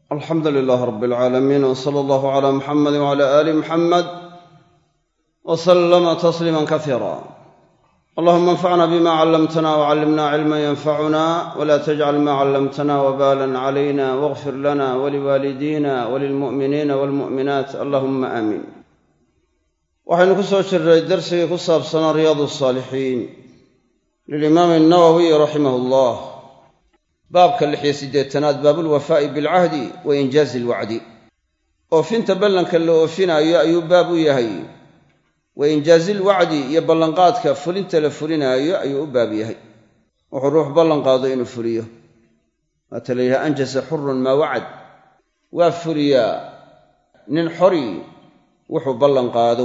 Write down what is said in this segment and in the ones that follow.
alxamdu lilaah rab alcaalamiin wsala allahu cala muxamadi wcala aali muxamed wslama tasliima kasiira allahuma anfacna bima callamtana wcallimna cilman yanfacuna wla tajcal ma callamtana wbalan calayna wاغfir lana waliwaalidina walilmu'miniina walmu'minaat allahuma aamiin waxaynu ku soo jirray darsigii ku saabsanaa riyaad الsaalixiin lilimaami الnawowiy raximah اllah baabka 68aad baabulwafaa'i bilcahdi wa injaazi alwacdi oofinta ballanka la oofinaayo ayuu baab u yahay wa injaazi alwacdi iyo ballanqaadka fulinta la fulinaayo ayuu u baab yahay wuxuu ruux ballanqaado inuu fuliyo waata la yidhaha anjasa xurun maa wacad waa fuliyaa nin xori wuxuu ballanqaado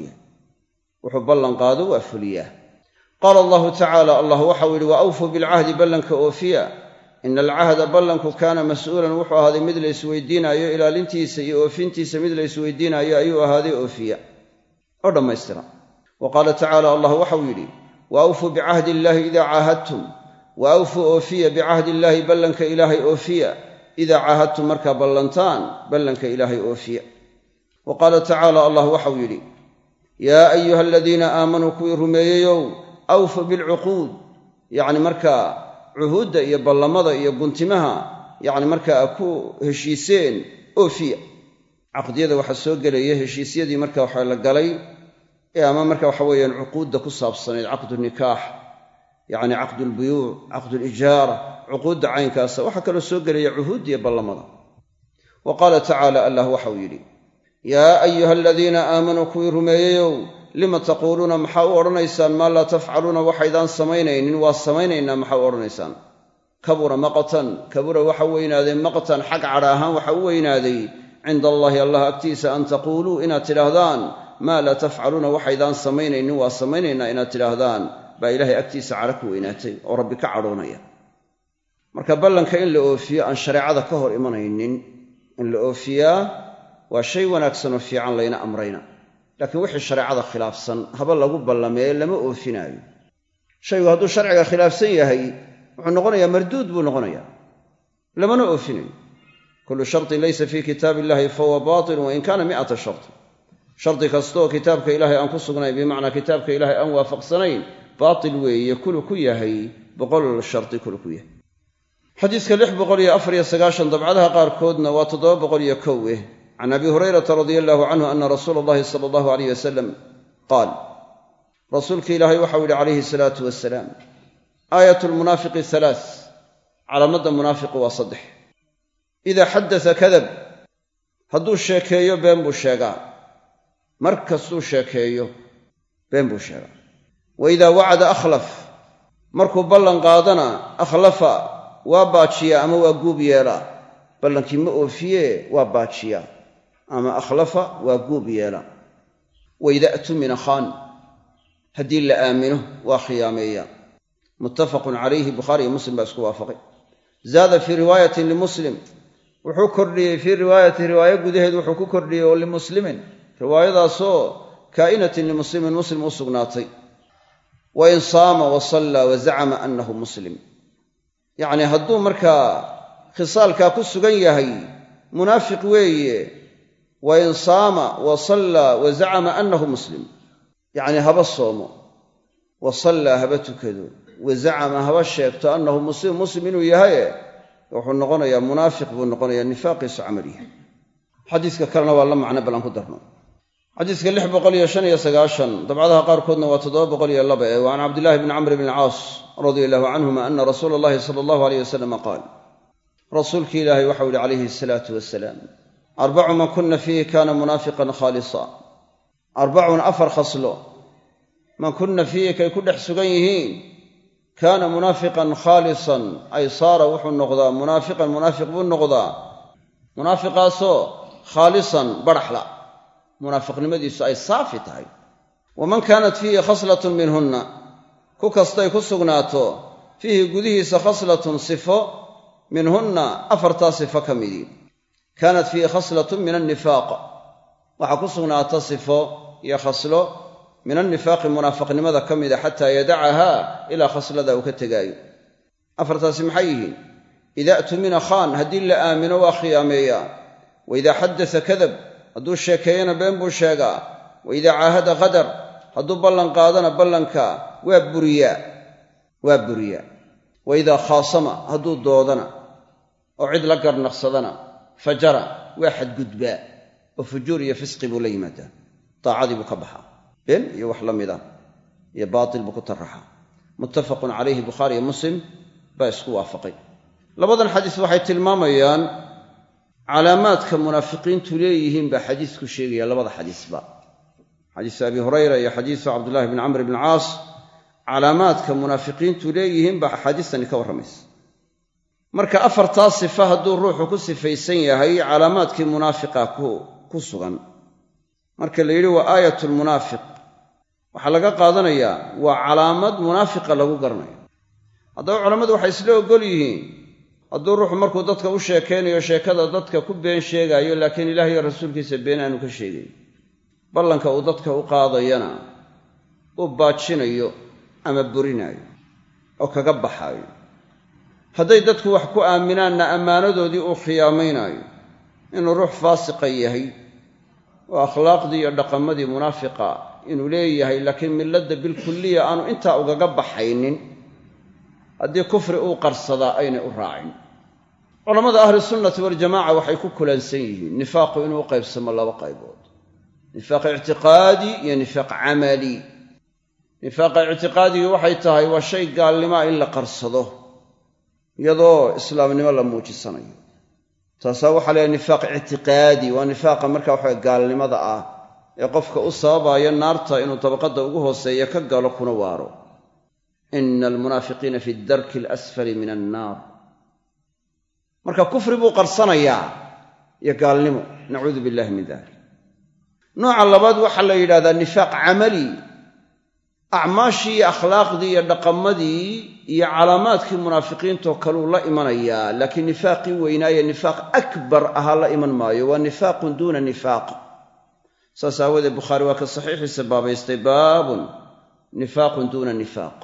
waa fuliyaa qaala allahu tacaala allah waxau yidhi wa awfuu bilcahdi ballanka oofiya ina alcahda ballanku kaana mas'uulan wuxuu ahaaday mid la isweydiinaayo ilaalintiisa iyo oofintiisa mid la isweydiinaayo ayuu ahaaday oofiya oo dhammaystira wa qaala tacaala allah waxau yidhi wa awfuu bicahdi illaahi idaa caahadtum wa awfuu oofiya bicahdi illaahi ballanka ilaahay oofiya idaa caahadtum markaa ballantaan ballanka ilaahay oofiya wa qaala tacaala allah waxau yidhi yaa ayuha aladiina aamanuu kuwii rumeeyeyow awfuu bilcuquud yacni markaa cuhuudda iyo ballamada iyo guntimaha yacni markaa ku heshiiseen oofiya caqdiyada waxaa soo gelaya heshiisyadii marka waxa la galay ee ama marka waxa weeyaan cuquudda ku saabsanayd caqdu nikaax yacni caqdulbuyuuc caqdulijaara cuquudda caynkaasa waxaa kaloo soo gelaya cuhuudda iyo ballamada wa qaala tacaala allah waxau yidhi yaa ayuha aladiina aamanuu kuwii rumeeyeyow lima taquuluuna maxaa u odhanaysaan maa laa tafcaluuna waxaydaan samaynaynin waa samaynaynaa maxaa u odhanaysaan kabura maqtan kabura waxa weynaaday maqtan xag cadha ahaan waxa u weynaaday cinda allaahi allah agtiisa an taquuluu inaad tidhaahdaan maa laa tafcaluuna waxaydaan samaynaynin waa samaynaynaa inaad tidhaahdaan baa ilaahay agtiisa cadho ku weynaatay oo rabbi ka cadhoonaya marka ballanka in la oofiyo aan shareecada ka hor imanaynin in la oofiyaa waa shay wanaagsan oo fiican layna amrayna laakiin wixii shareecada khilaafsan haba lagu ballamee lama oofinaayo shaygu hadduu sharciga khilaafsan yahay wuxuu noqonayaa marduud buu noqonayaa lamana oofinayo kullu shartin laysa fii kitaabi illahi fahuwa baatilun wain kaana mi'ata sharti shardi kastaoo kitaabka ilaahay aan ku sugnayn bimacnaa kitaabka ilaahay aan waafaqsanayn baatil weeye kulu ku yahay 100 sharti kulu ku yahay xadiiska 694 dabcadaha qaarkoodna waa 701 can abi hurayrata radia allahu canhu ana rasuula allahi sala allahu alayh wasalam qaal rasuulka ilaahay waxau yidhi calayhi salaatu wasalaam aayat lmunaafiqi 3 calaamadda munaafiqu waa 3 idaa xaddasa kadab hadduu sheekeeyo been buu sheegaa mar kastuu sheekeeyo been buu sheegaa wa idaa wacada akhlaf markuu ballan qaadana akhlafa waa baajiyaa ama waa guub yeelaa ballankii ma oofiye waa baajiyaa ama akhlafa waa guub yeela waida tumina khaan haddii la aamino waa khiyaameeya muttafaqun calayhi bukhaari iyo muslim baa isku waafaqay zaada fii riwaayatin limuslim wuxuu kordhiyey fii riwaayati riwaayo gudaheed wuxuu ku kordhiyey oo limuslimin riwaayadaasoo kaa'inatin limuslimin muslim u sugnaatay wa in saama wa sallaa wa zacama annahu muslim yacnii hadduu markaa khisaalkaa ku sugan yahay munaafiq weeye wa in saama wa sallaa wa zacama annahu muslim yacnii haba soomo wa sallaa haba tukado wa zacama haba sheegto annahu muslim inuu yahaye wuxuu noqonayaa munaafiq buu noqonayaa nifaaqiisu camal yahay xadiiska kalena waa la macno balan ku darno xadiiska 695 dabcadaha qaarkoodna waa 702 wa can cabdillahi bni camr bni alcaas radia allahu canhuma ana rasuula allahi sala allahu alayh wasalam qaal rasuulkii ilaahay waxau yihi calayhi asalaatu wasalaam 4 man kuna fiihi kaana munaafiqan khaalisa 4 khaslo man kuna fiihi kay ku dhex sugan yihiin kaana munaafiqan khaalisan ay saara wuxuu noqdaa munaafiqan munaafiq buu noqdaa munaafiqaasoo khaalisan badhaxla munaafiqnimadiisu ay saafi tahay waman kaanat fiihi khaslatun minhunna ku kastay ku sugnaato fiihi gudihiisa khaslatun sifo minhunna 4 sifo ka midii kaanat fiihi khaslatun min annifaaq waxaa ku sugnaata sifo iyo khaslo min annifaaqi munaafiqnimada ka mida xataa yadacahaa ilaa khaslada uu ka tegaayo 4taasi maxay yihiin idaa tumina khaan haddii la aamino waa khiyaameeyaa waidaa xaddasa kadab hadduu sheekeeyana been buu sheegaa waidaa caahada qadar hadduu ballan qaadana ballanka waa buriyaa waidaa khaasama hadduu doodana oo cid la garnaqsadana fajara waa xadgudbaa oo fujuur iyo fisqi buu la yimaadaa daacadii buu ka baxaa been iyo wax la mida iyo baatil buu ku taraxaa muttafaqun calayhi bukhaari iyo muslim baa isku waafaqay labadan xadiis waxay tilmaamayaan calaamaadka munaafiqiintu leeyihiin baa xadiisku sheegaya labada xadiisba xadiisu abi hurayra iyo xadiisu cabdullaahi bni camr bni caas calaamaadka munaafiqiintu leeyihiin baa axaadiistani ka warramaysa marka afartaa sifa hadduu ruuxu ku sifaysan yahay calaamaadkii munaafiqa ku sugan marka la yidhi waa aayatulmunaafiq waxaa laga qaadanayaa waa calaamad munaafiqa lagu garanayo haddaba culammadu waxay isla oggol yihiin hadduu ruuxu markuu dadka u sheekaynayo sheekada dadka ku been sheegaayo laakiin ilaah iyo rasuulkiisa been aanu ka sheegayn ballanka uu dadka u qaadayana uu baajinayo ama burinaayo oo kaga baxaayo hadday dadku wax ku aaminaanna ammaanadoodii uu khiyaamaynaayo inuu ruux faasiqa yahay oo akhlaaqdii iyo dhaqamadii munaafiqa inuu leeyahay laakiin milladda bilkulliya aanu intaa ugaga baxaynin haddii kufri uu qarsadaa aynay u raacin culammada ahlisunnati waljamaca waxay ku kulansan yihiin nifaaqu inuu u qaybsamo laba qaybood nifaaq ictiqaadi iyo nifaaq camali nifaaqa ictiqaadigii waxay tahay waa shay gaalnimaa in la qarsado iyadoo islaamnimo la muujisanayo taasaa waxaa leeyahay nifaaq ictiqaadi waa nifaaqa marka waxa gaalnimada ah ee qofka u sababaya naarta inuu dabaqadda ugu hooseeya ka galo kuna waaro ina almunaafiqiina fi darki alasfali min annaar marka kufri buu qarsanayaa iyo gaalnimo nacuudu billahi min dalik nooca labaad waxaa la yidhahdaa nifaaq camali acmaashii iyo akhlaaqdii iyo dhaqamadii iyo calaamaadkii munaafiqiintoo kaluu la imanayaa laakiin nifaaqii weynaaye nifaaq akbar ahaa la iman maayo waa nifaaqun duuna nifaaq saas aawadeed bukhaari waa ka saxiixiisa baabaystay baabun nifaaqun duuna nifaaq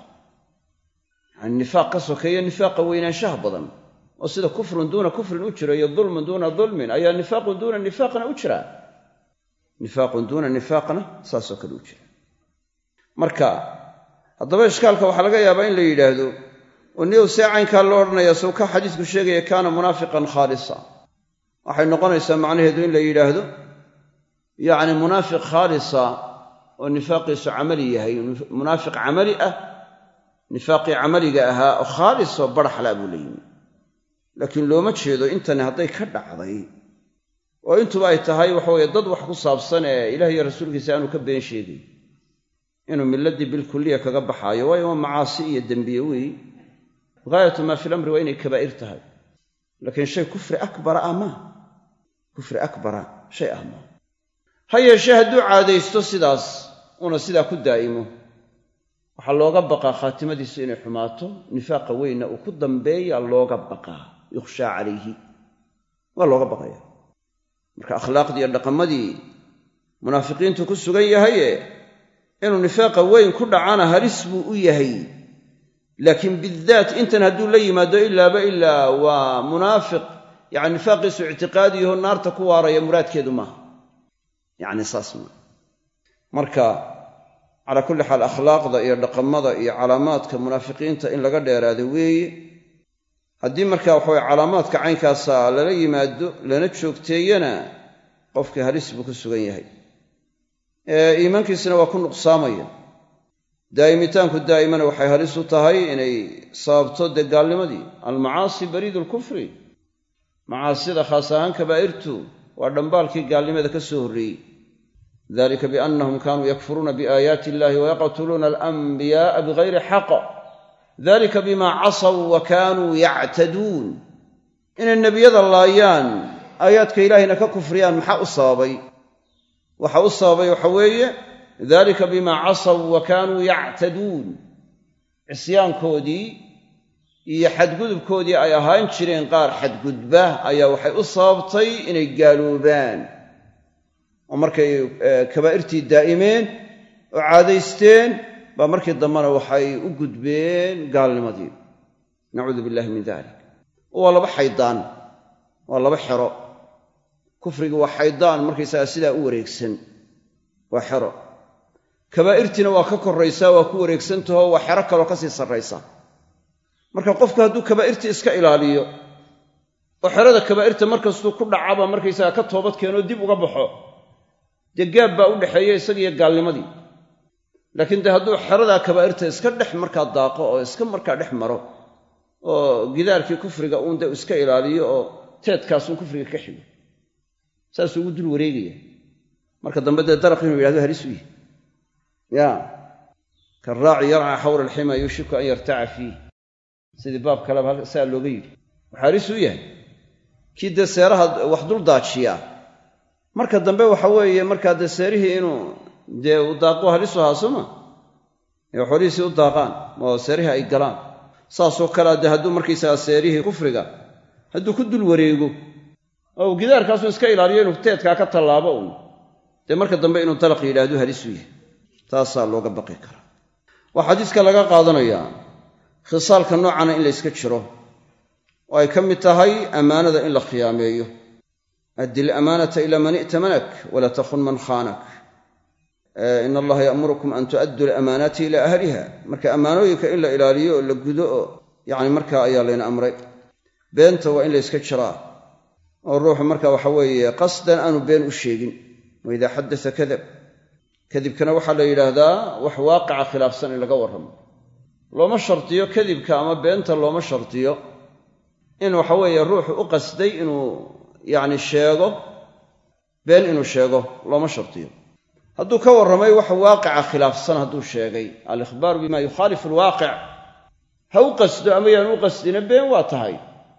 yani nifaaq ka sokeeya nifaaqa weynaanshaha badan oo sida kufrun duuna kufrin u jira iyo dulmun duuna dulmin ayaa nifaaqun duuna nifaaqna u jira nifaaqun duuna nifaaqna saasoo kale u jira marka haddaba ishkaalka waxaa laga yaabaa in la yidhaahdo oo niyow see caynkaa loo odhanaya sow ka xadiisku sheegaya kaana munaafiqan khaalisa waxay noqonaysaa macnaheedu in la yidhaahdo yacni munaafiq khaalisa oo nifaaqiisu camali yahay munaafiq camali ah nifaaqii camaliga ahaa oo khaalis oo baraxlaa buu la yimi laakiin looma jeedo intani hadday ka dhacday oo intuba ay tahay waxaweye dad wax ku saabsan ee ilaah iyo rasuulkiisa aanu ka been sheegay inuu milladii bilkulliya kaga baxaayo waayo waa macaasi iyo dembiye weey gaayatu maa fi lamri waa inay kabaa'ir tahay laakiin shay kufri akbara ah maaha kufri akbara shay ah maaha ha yeeshee hadduu caadaysto sidaas una sidaa ku daa'imo waxaa looga baqaa khaatimadiisu inay xumaato nifaaqa weynna uu ku dambeeya looga baqaa yukhshaa calayhi waa looga baqaya marka akhlaaqdii iyo dhaqamadii munaafiqiintu ku sugan yahaye inuu nifaaqa weyn ku dhacana halis buu u yahay laakiin bidaat intan hadduu la yimaado ilaaba ilaa waa munaafiq yani nifaaqiisu ictiqaadiyaho naarta ku waaraya muraadkeedu maaha yani saas maa marka calaa kulli xaal akhlaaqda iyo dhaqamada iyo calaamaadka munaafiqiinta in laga dheeraado weeye haddii marka waxaweye calaamaadka caynkaasa lala yimaado lana joogteeyana qofkii halis buu ku sugan yahay iimaankiisina waa ku nuqsaamaya daa'imitaanku daa'imana waxay halis u tahay inay sababto dee gaalnimadii almacaasi bariidu lkufri macaasida khaas ahaan kabaa'irtu waa dhambaalkii gaalnimada ka soo horreeyey dalika biannahum kaanuu yakfuruuna biaayaati illahi wayaqtuluuna alanbiyaaa bigayri xaq dalika bimaa casaw wa kaanuu yactaduun inay nebiyada laayaan aayaadka ilaahayna ka kufriyaan maxaa u sababay waxa u sababay waxa weeye dalika bimaa casaw wa kaanuu yactaduun cisyaankoodii iyo xadgudubkoodii ay ahaan jireen qaar xadgudba ayaa waxay u sababtay inay gaaloobaan oo markay kabaa'irtii daa'imeen oo caadaysteen baa markii dambena waxay u gudbeen gaalnimadii nacuudu billahi min dalik waa laba xaydaan, waa laba xero. kufriga waa xaydaan markaysaga sidaa u wareegsan, waa xero. kabaa'irtiina waa ka korraysaa, waa ku wareegsantaho waa xero kaloo ka sii sarraysa. marka qofku hadduu kabaa'irtii iska ilaaliyo oo xerada kabaa'irta markastuu ku dhacaba markaysaga ka toobad keenoo dib uga baxo, dee gaab baa u dhexeeya isagiiyo gaalnimadii. laakiin dee hadduu xeradaa kabaa'irta iska dhex markaa daaqo oo iska markaa dhex maro oo gidaarkii kufriga uun dee iska ilaaliyo oo teedkaasuun kufriga ka xigo, saasuu ugu dul wareegaya. marka dambe dee daraq inuu yidhahdo halis u yihi ya karaaci yarca xawla alxima yuushiku an yartaca fiih, sidii baab kaleba saa looga yidhi. waxaa halis u yahay kii dee seeraha wax dul daajiyaa, marka dambe waxa weeye markaa dee seerihii inuu dee u daaqo halis u ahaa sooma, ee xoolihiisii u daaqaan oo seerihii ay galaan. saasoo kalea dee hadduu markaysagaa seerihii kufriga hadduu ku dul wareego oo gidaarkaasu iska ilaaliyo inuu teedkaa ka tallaabo uun, dee marka dambe inuu dalaq yidhaahdo halis u yahay. taasaa looga baqi karaa. waa xadiiska laga qaadanayaa khisaalka noocana in la yska jiro, oo ay ka mid tahay ammaanada in la khiyaameeyo. addi lamaanata ilaa man i'tamanak wala takhun man khaanak. in allaha ya'murukum an tu'addu lamaanaati ilaa ahliha. marka ammaanooyinka in la ilaaliyo oo la gudo oo yacni markaa ayaa layna amray. beenta waa in la yska jiraa oo ruuxu marka waxa weeye qasdan aanu been u sheegin. wa idaa xaddasa kadab. kadibkana waxaa la yidhaahdaa wax waaqica khilaafsan in laga warramo. looma shardiyo kadibka ama beenta looma shardiyo in waxa weeye ruuxu u qasday inuu yacni sheego been inuu sheego, looma shardiyo. hadduu ka warramay wax waaqica khilaafsan hadduu sheegay, alikhbaaru bima yukhaalifu alwaaqic, ha u qasdo ama yaan u qasdina been waa tahay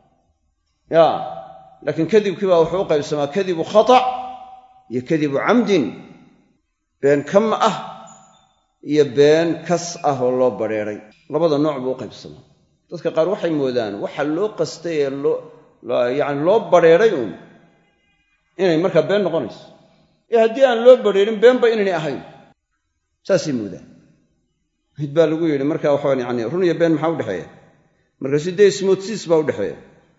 ya. laakiin kadibkii baa wuxuu u qaybsamaa kadibu khata' iyo kadibu camdin, been kama ah iyo been kas ah oo loo badheeray. labada nooc buu u qaybsamaa. dadka qaar waxay moodaan waxa loo qastay ee yacni loo badheeray uun inay markaa been noqonayso, ee haddii aan loo badheerin beenba inaynay ahayn, saasay moodaan. mid baa lagu yidhi markaa waxaan yani run iyo been maxaa udhexeeya? markaasu dee ismoodsiis baa udhexeeya.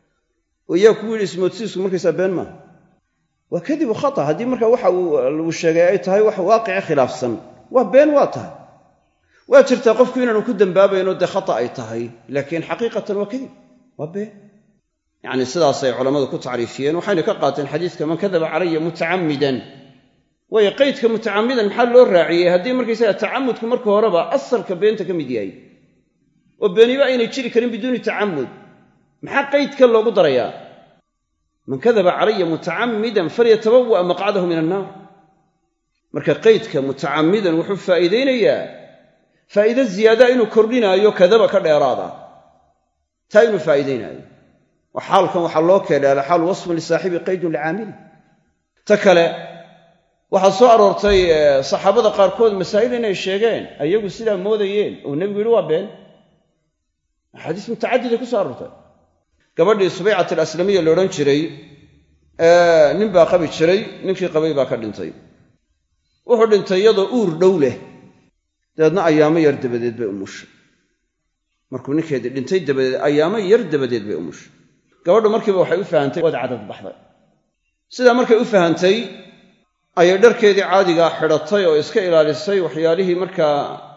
oo yaa kugu yidhi ismoodsiisku markaysaa been maaha, waa kadibu khata. haddii markaa waxa lagu sheegay ay tahay wax waaqici khilaafsan, waa been waa tahay. waa jirtaa qofku inaanu ku dembaabayno dee khata ay tahay, laakiin xaqiiqatan waa kadib, waa been. yacni sidaasay culammadu ku tacriifiyeen. waxayna ka qaateen xadiiska man kadaba calaya mutacammidan. waayo qaydka mutacammidan maxaa loo raaciyey haddii markaysaga tacamudku marka horeba asalka beenta ka mid yahay oo beeniba aynay jiri karin biduuni tacamud? maxaa qaydka loogu darayaa? man kadaba calaya mutacammidan falyatabawa maqcadahu min annaar. marka qaydka mutacammidan wuxuu faa'iidaynayaa faa'iido ziyaada inuu kordhinaayo kadaba ka dheeraada, taa inuu faa'iidaynaayo. xaalkan waxaa loo keenay alxaal wasfun lisaaxibi qaydun licaamili. ta kale waxaa soo aroortay saxaabada qaarkood masaa'il inay sheegeen ayagu sidaa moodayeen oo nebigu yidhi waa been. axaadiis mutacadida ku soo aroortay. gabadhii subaycat alaslamiya la odhan jiray nin baa qabi jiray, ninkii qabay baa ka dhintay. wuxuu dhintay iyadoo uur dhow leh, dabeedna ayaamo yar dabadeed bay umushay. markuu ninkeedii dhintay dabadeed ayaamo yar dabadeed bay umushay. gabadhu markiiba waxay u fahantay waad cadad baxday. sidaa markay u fahantay ayay dharkeedii caadigaa xidhatay oo iska ilaalisay waxyaalihii markaa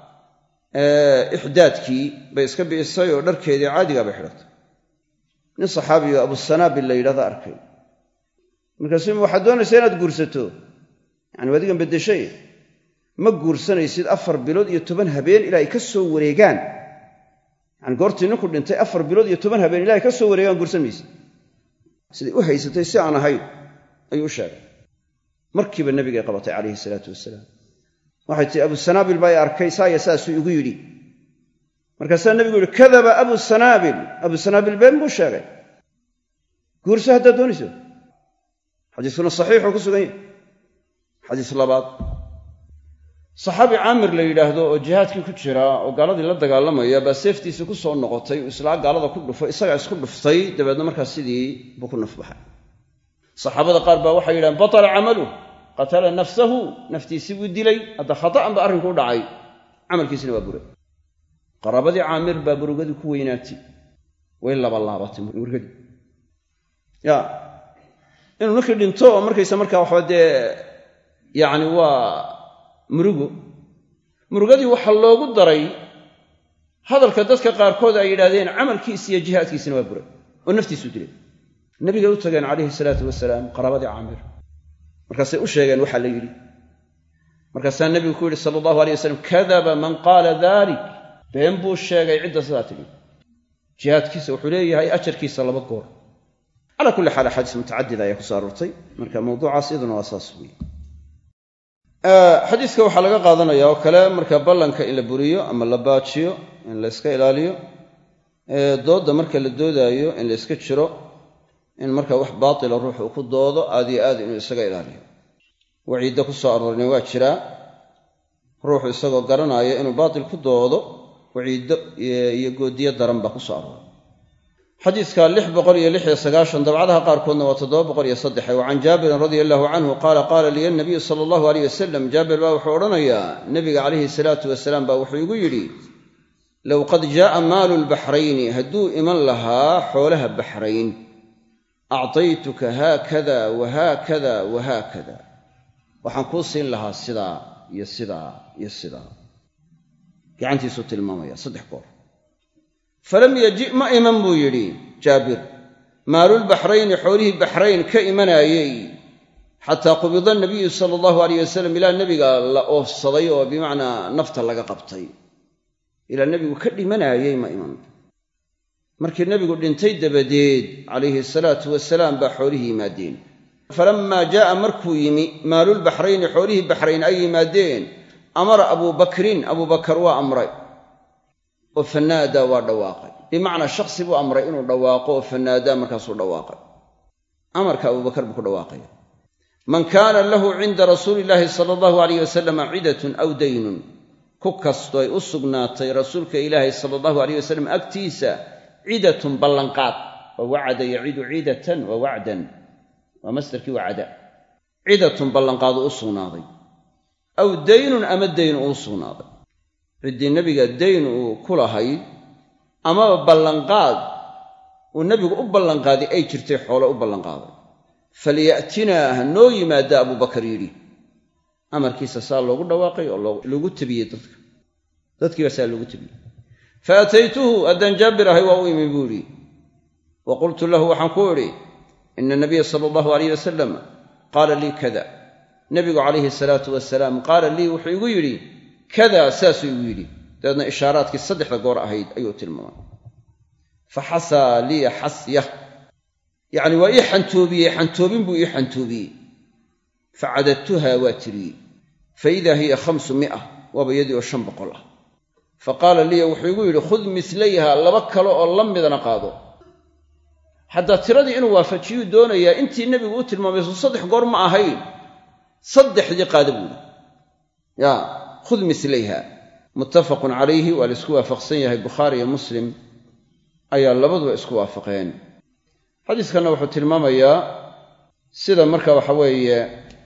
ixdaadkii bay iska bi'isay oo dharkeedii caadigaa bay xidhatay. nin saxaabiyo abusanaabil la yidhahda arkay. markaasu waxaad doonaysaa inaad guursato, yani adigan beddeshay, ma guursanaysid 4 bilood iyo 10 habeen ilaa ay ka soo wareegaan. yani goortii ninku dhintay 4 bilood iyo 10 habeen ilaa ay ka soo wareegaan guursan maysid. siday u haysatay si aan ahayn ayuu u sheegay. markiiba nabigay qabatay calayhi salaatu wasalaam. waxay tihi abusanaabil baa arkay saaya saasuu igu yidhi. markaasaa nebigu yihi kadaba abusanaabil. abusanaabil been buu sheegay, guurso haddaad doonayso. xadiiskuna saxiixuu ku sugan yahay. xadiis labaad, saxaabi caamir la yidhaahdo oo jihaadkii ku jira oo gaaladii la dagaalamaya baa seeftiisa ku soo noqotay uu islaa gaalada ku dhufo, isagaa isku dhuftay, dabeedna markaas sidii buu ku nafbaxay. saxaabada qaar baa waxay yidhahaan batala camaluh, qatala nafsahu, naftiisii buu dilay. hadda khata'an ba arrinku u dhacay, camalkiisina waa buray. qaraabadii caamir baa murugadii ku weynaatay, way labalaabatay murugadii. ya inuu ninkii dhinto oo markaysa markaa waxba dee yacni waa murugadii waxaa loogu daray hadalka dadka qaarkood ay yidhaahdeen camalkiisi iyo jihaadkiisina waa buray oo naftiisu dilay nabigay u tageen calayhi salaatu wasalaam qaraabadii caamir markaasay u sheegeen waxaa la yidhi markaasaa nebigu ku yidhi sala allahu alay wasalam kadaba man qaala dalik been buu sheegay cidda sidaa tidhi jihaadkiisa wuxuu leeyahay ajarkiisa 2 goor calaa kulli xaal axaadiis mutacadida ayaa ku soo aroortay marka mawduucaas iyaduna waa saas weeye xadiiska waxaa laga qaadanaya oo kale marka ballanka in la buriyo ama la baajiyo in la iska ilaaliyo doodda marka la doodaayo in la iska jiro in marka wax baatila ruuxu uu ku doodo aad iyo aad inuu isaga ilaaliyo waciidda ku soo aroorina waa jiraa ruuxu isagoo garanaya inuu baatil ku doodo waciiddo iyo goodiyo daran baa ku soo arooray xadiiska 696 dabcadaha qaarkoodna waa 703 wa can jaabirin radia allahu canhu qaala qaala liya nabiyu sala allahu alayh wasalam jaabir baa wuxuu odhanayaa nabiga calayhi salaatu wasalaam baa wuxuu igu yidhi low qad jaaa maalu lbaxrayni hadduu iman lahaa xoolaha baxrayn actaytuka haakada wahaakada wahaakada waxaan kuu siin lahaa sidaa iyo sidaa iyo sidaa gacantiisuu tilmaamaya 3 goor falam yaji ma iman buu yidhi jaabir maalulbaxrayni xoolihii baxrayn ka imanayey xataa qubida nabiyu sala allahu alayh wasalam ilaa nebiga la oofsaday oo bimacnaa nafta laga qabtay ilaa nebigu ka dhimanayey ma iman markii nebigu dhintay dabadeed calayhi salaatu wasalaam baa xoolihii yimaadeen falammaa jaa'a markuu yimi maalulbaxrayni xoolihii baxrayn ay yimaadeen amara abubakrin abubakar waa amray oo fanaadaa waa dhawaaqay bimacnaa shaksi buu amray inuu dhawaaqo oo fanaadaa markaasuu dhawaaqay amarka abubakar buu ku dhawaaqaya man kaana lahu cinda rasuuli illaahi sala allahu alayh wasalam cidatun aw daynun ku kastoo ay u sugnaatay rasuulka ilaahay sala allahu alayh wasalam agtiisa cidatun ballanqaad waa wacada yacidu ciidatan wa wacdan waa masdarkii wacada cidatun ballanqaadu u sugnaaday aw daynun ama dayn uu sugnaaday ciddii nebiga dayn uu ku lahayd amaba ballanqaad uu nebigu u ballanqaaday ay jirtay xoolo u ballanqaaday falya'tinaa ha noo yimaada abubakar yidhi amarkiisa saa loogu dhawaaqay oo loogu tabiyey dadkiiba saa loogu tabiyey faataytuhu haddaan jaabir ahay waa u imi buu idhi wa qultu lahu waxaan ku idhi ina nabiya sala allahu alayh wasalam qaala lii kada nebigu calayhi salaatu wasalaam qaala lii wuxuu igu yidhi kada saasuu igu yidhi dabeedna ishaaraadkii 3 goor ahayd ayuu tilmaamay faxasaa liya xasya yacni waa ii xantoobiyey xantoobin buu ii xantoobiyey facadadtuha waa tiriyey faidaa hiya 500 waaba iyadii oo 500 ah faqaala liya wuxuu igu yidhi khud milayha 2 kale oo la midana qaado haddaa tiradii inuu waafajiyuu doonayaa intii nebigu u tilmaamay 3 goor ma ahayn 3dii qaada buuhi ya khud milayha muttafaqun calayhi waa la isku waafaqsan yahay bukhaari iyo muslim ayaa labaduba isku waafaqeen xadiiskanna wuxuu tilmaamayaa sida marka waxa weeye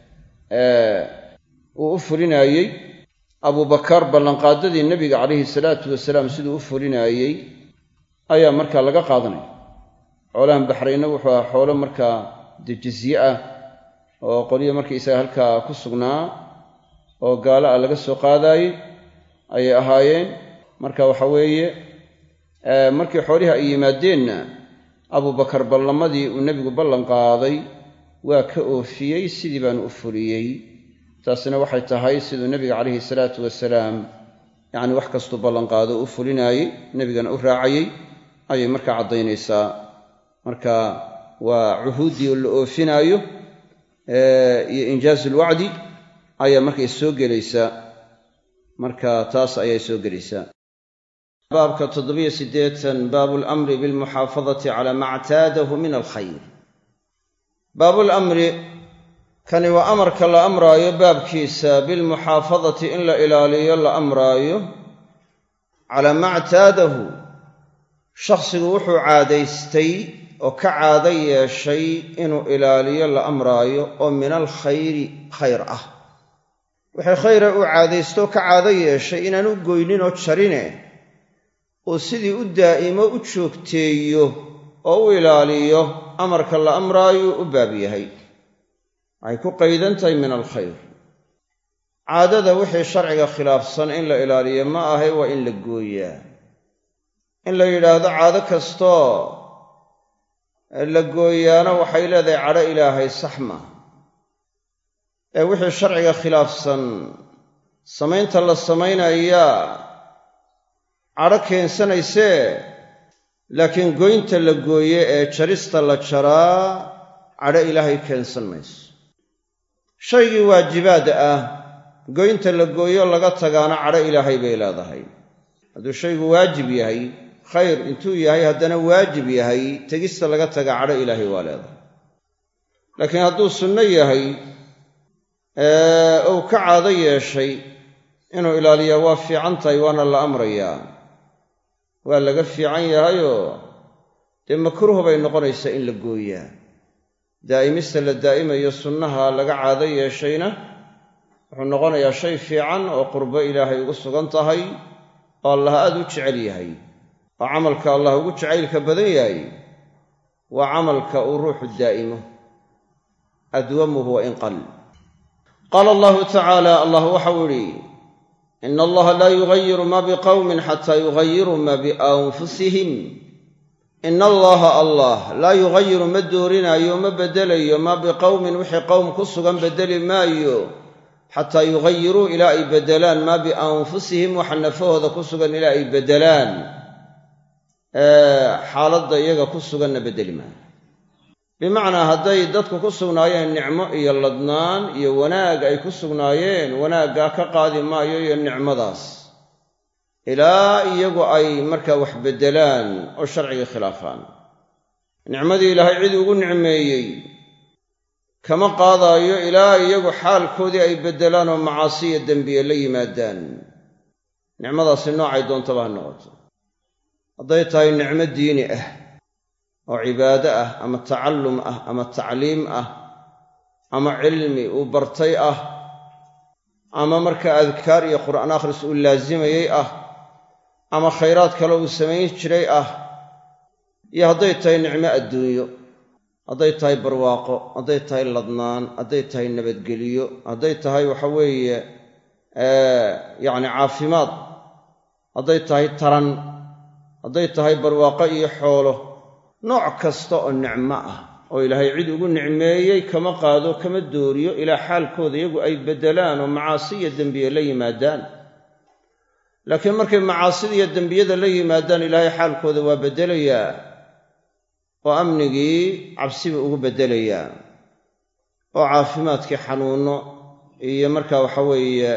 uu u fulinaayey abubakar ballanqaadadii nebiga calayhi salaatu wasalaam siduu u fulinaayey ayaa markaa laga qaadanaya xoolahan baxrayna wuxuu ahaa xoolo markaa dee jizye ah oo qolyo markaisaga halkaa ku sugnaa oo gaalo ah laga soo qaadaayey ayay ahaayeen marka waxa weeye markii xoolihii ay yimaadeenna abubakar ballamadii uu nebigu ballan qaaday waa ka oofiyey sidii baanu u fuliyey taasina waxay tahay siduu nebiga calayhi salaatu wasalaam yacni wax kastuu ballanqaado u fulinaayey nebigana u raacayey ayay markaa caddaynaysaa marka waa cuhuuddii oo la oofinaayo iyo injaazulwacdi ayaa markay soo gelaysaa marka taas ayay soo gelaysaa baabka 78 baabu lamri bilmuxaafadati cala ma ctaadahu min alkhayr baabulamri kani waa amarka la amraayo baabkiisa bilmuxaafadati in la ilaaliyo la amraayo calaa ma ctaadahu shakhsigu wuxuu caadaystay oo ka caado yeeshay inuu ilaaliyo la amraayo oo min alkhayri khayr ah waxay khayra uu caadaysto ka caado yeeshay inaan u goynin oo jarine oo sidii u daa'imo u joogteeyo oo u ilaaliyo amarka la amraayu u baab yahay waxay ku qaydantahay min alkhayr. caadada wixii sharciga khilaafsan in la ilaaliyo ma ahay, waa in la gooyaa. in la yidhaahdo caado kastoo la gooyaana waxay leedahay cadho ilaahay sax maaha. wixii sharciga khilaafsan samaynta la samaynayaa cadho keensanaysee, laakiin goynta la gooye ee jarista la jaraa cadho ilaahay keensan mayso. shaygii waajibaada ah goynta la gooyo laga tagaana cadho ilaahay bay leedahay. hadduu shaygu waajib yahay, khayr intuu yahay haddana waajib yahay, tegista laga taga cadho ilaahay waa leedahay. laakiin hadduu sunno yahay ou ka caado yeeshay inuu ilaaliyaa waa fiican tahay, waana la amrayaa. waa laga fiican yahayoo dee makruuh bay noqonaysaa in la gooyaa. daa'imista la daa'imayo sunnaha laga caado yeeshayna wuxuu noqonayaa shay fiican oo qurbo ilaahay ugu sugan tahay oo allah aad u jecel yahay. oo camalka allah ugu jacaylka badan yahay waa camalka uu ruuxu daa'imo, adwamuhu wa in qal. qaala allahu tacaala, allah waxau idhi: ina allaha laa yugayiru maa biqawmin xataa yugayiruu maa bianfusihim. ina allaha allah laa yugayiru ma doorinaayo, ma beddelayo maa biqawmin wixii qowm ku sugan beddeli maayo, xataa yugayiruu ilaa ay beddelaan maa bianfusihim waxa nafahooda ku sugan ilaa ay beddelaan. xaaladda iyaga ku suganna beddeli maayo. bimacnaa hadday dadku ku sugnaayeen nicmo iyo ladnaan iyo wanaag ay ku sugnaayeen, wanaaggaa ka qaadi maayo iyo nicmadaas ilaa iyagu ay markaa wax beddelaan oo sharciga khilaafaan. nicmadii ilaahay cid ugu nicmeeyey kama qaadaayo ilaa iyagu xaalkoodii ay beddelaan oo macaasiya dembiye la yimaadaan. nicmadaasi noocay doontaba ha noqoto. hadday tahay nicmo diini ah oo cibaado ah ama tacallum ah ama tacliim ah ama cilmi uu bartay ah ama markaa adkaar iyo qur'aan akhris uu laasimayey ah ama khayraad kale uu samayn jiray ah, iyo hadday tahay nicmo adduunyo, hadday tahay barwaaqo, hadday tahay ladnaan, hadday tahay nabadgeliyo, hadday tahay waxa weeye yacni caafimaad, hadday tahay taran, hadday tahay barwaaqo iyo xoolo, nooc kasta oo nicmo ah oo ilaahay cid ugu nicmeeyey kama qaado, kama dooriyo ilaa xaalkooda iyagu ay beddelaan oo macaasiya dembiye la yimaadaan. laakiin markay macaasida iyo dembiyada la yimaadaan, ilaahay xaalkooda waa beddelayaa oo amnigii cabsiba ugu beddelayaa, oo caafimaadkii xanuunno iyo markaa waxa weeye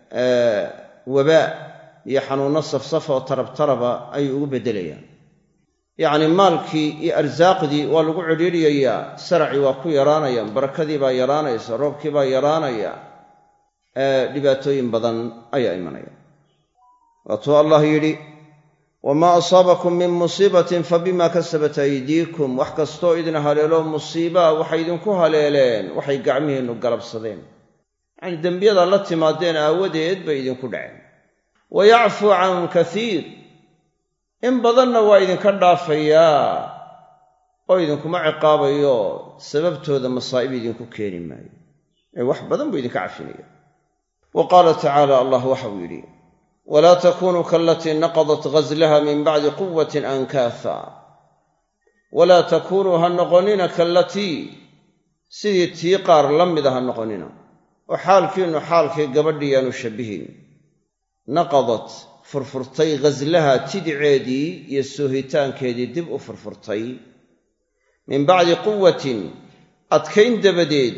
wabaa iyo xanuunno safsafa oo tarabtaraba ayuu ugu beddelayaan. yacni maalkii iyo arsaaqdii waa lagu cidhiidhiyayaa, saracii waa ku yaraanayaan, barakadii baa yaraanaysa, roobkii baa yaraanaya, dhibaatooyin badan ayaa imanaya. waatuu allah yidhi: wamaa asaabakum min musiibatin fabima kasabat aydiikum. wax kastoo idin haleelo musiibaa waxay idinku haleeleen waxay gacmihiinnu galabsadeen. yacni dembiyadaa la timaadeen aawadeed bay idinku dhaceen. wa yacfuu can kasiir, in badanna waa idinka dhaafayaa oo idinkuma ciqaabayo, sababtooda masaa'ib idinku keeni maayo, wax badan buu idinka cafinaya. wa qaala tacaala, allah waxau yidhi: walaa takunuu kaalatii naqadat ghaslaha min bacdi quwatin ankaaha. walaa takuunuu ha noqonina kaalatii, sidii tii qaar la mida ha noqonina, oo xaalkiinnu xaalkii gabadhii yaanu shabbihin. naqadat furfurtay ghaslaha, tidiceedii iyo soohitaankeedii dib u furfurtay, min bacdi quwatin adkayn dabadeed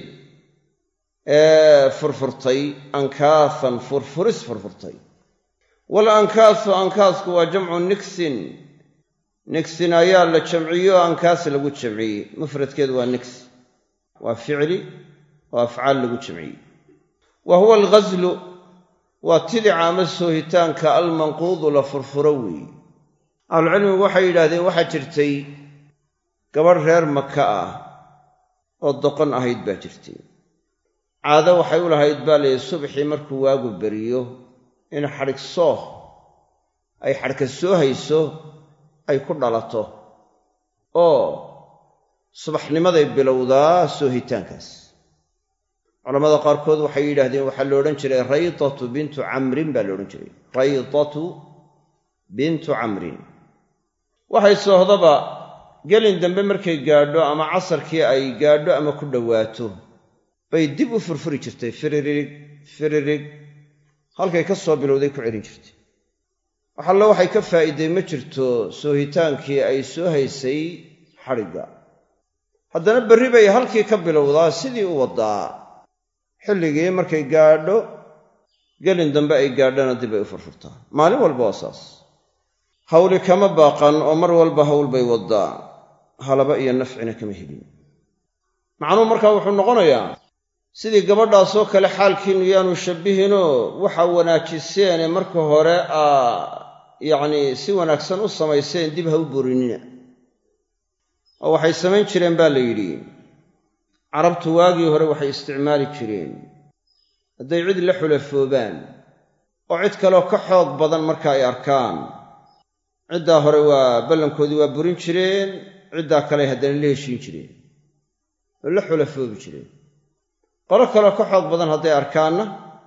furfurtay, ankaathan furfuris furfurtay. wal ankaasu, ankaasku waa jamcu niksin. niksin ayaa la jamciyo, ankaas lagu jamciyey. mufradkeedu waa niks, waa ficli oo afcaal lagu jamciyey. wa huwa alghaslu, waa tidica ama soohitaanka almanquudu la furfuro weeye. ahlucilmigu waxay yidhaahdeen waxaa jirtay gabadh reer maka ah oo doqon ahayd baa jirtay. caado waxay u lahayd baa layidhi subxii markuu waagu beriyo in xadhig sooh ay xadhka soo hayso ay ku dhalato oo subaxnimaday bilowdaa soohitaankaas. culamada qaarkood waxay yidhaahdeen waxaa la odhan jiray raytatu bintu camrin baa la odhan jiray, raytatu bintu camrin. waxay soohdaba gelin dambe markay gaadho ama casarkii ay gaadho ama ku dhowaato bay dib u furfuri jirtay, firirig halkay ka soo bilowday ku celin jirtay. waxallo waxay ka faa'iiday ma jirto soohitaankii ay soo haysay xadhigga. haddana berri bay halkii ka bilowdaa sidii u waddaa. xilligii markay gaadho gelin dambe ay gaadhana dib ay u furfurtaa. maalin walba waa saas. hawli kama baaqan oo mar walba hawl bay waddaa, halaba iyo nafcina kama helin. macnuhu markaa wuxuu noqonayaa sidii gabadhaasoo kale xaalkiinnu yaanu shabbihinoo waxaa wanaajiseene marka hore yacnii si wanaagsan u samayseen dib ha u burinina. oo waxay samayn jireen baa la yidhi, carabtu waagii hore waxay isticmaali jireen hadday cid la xulafoobaan oo cid kaleo ka xoog badan marka ay arkaan, ciddaa hore waa ballankoodii waa burin jireen, ciddaa kale haddana la heshiin jireen oo la xulafoobi jireen. qolo kaleo ka xoog badan hadday arkaanna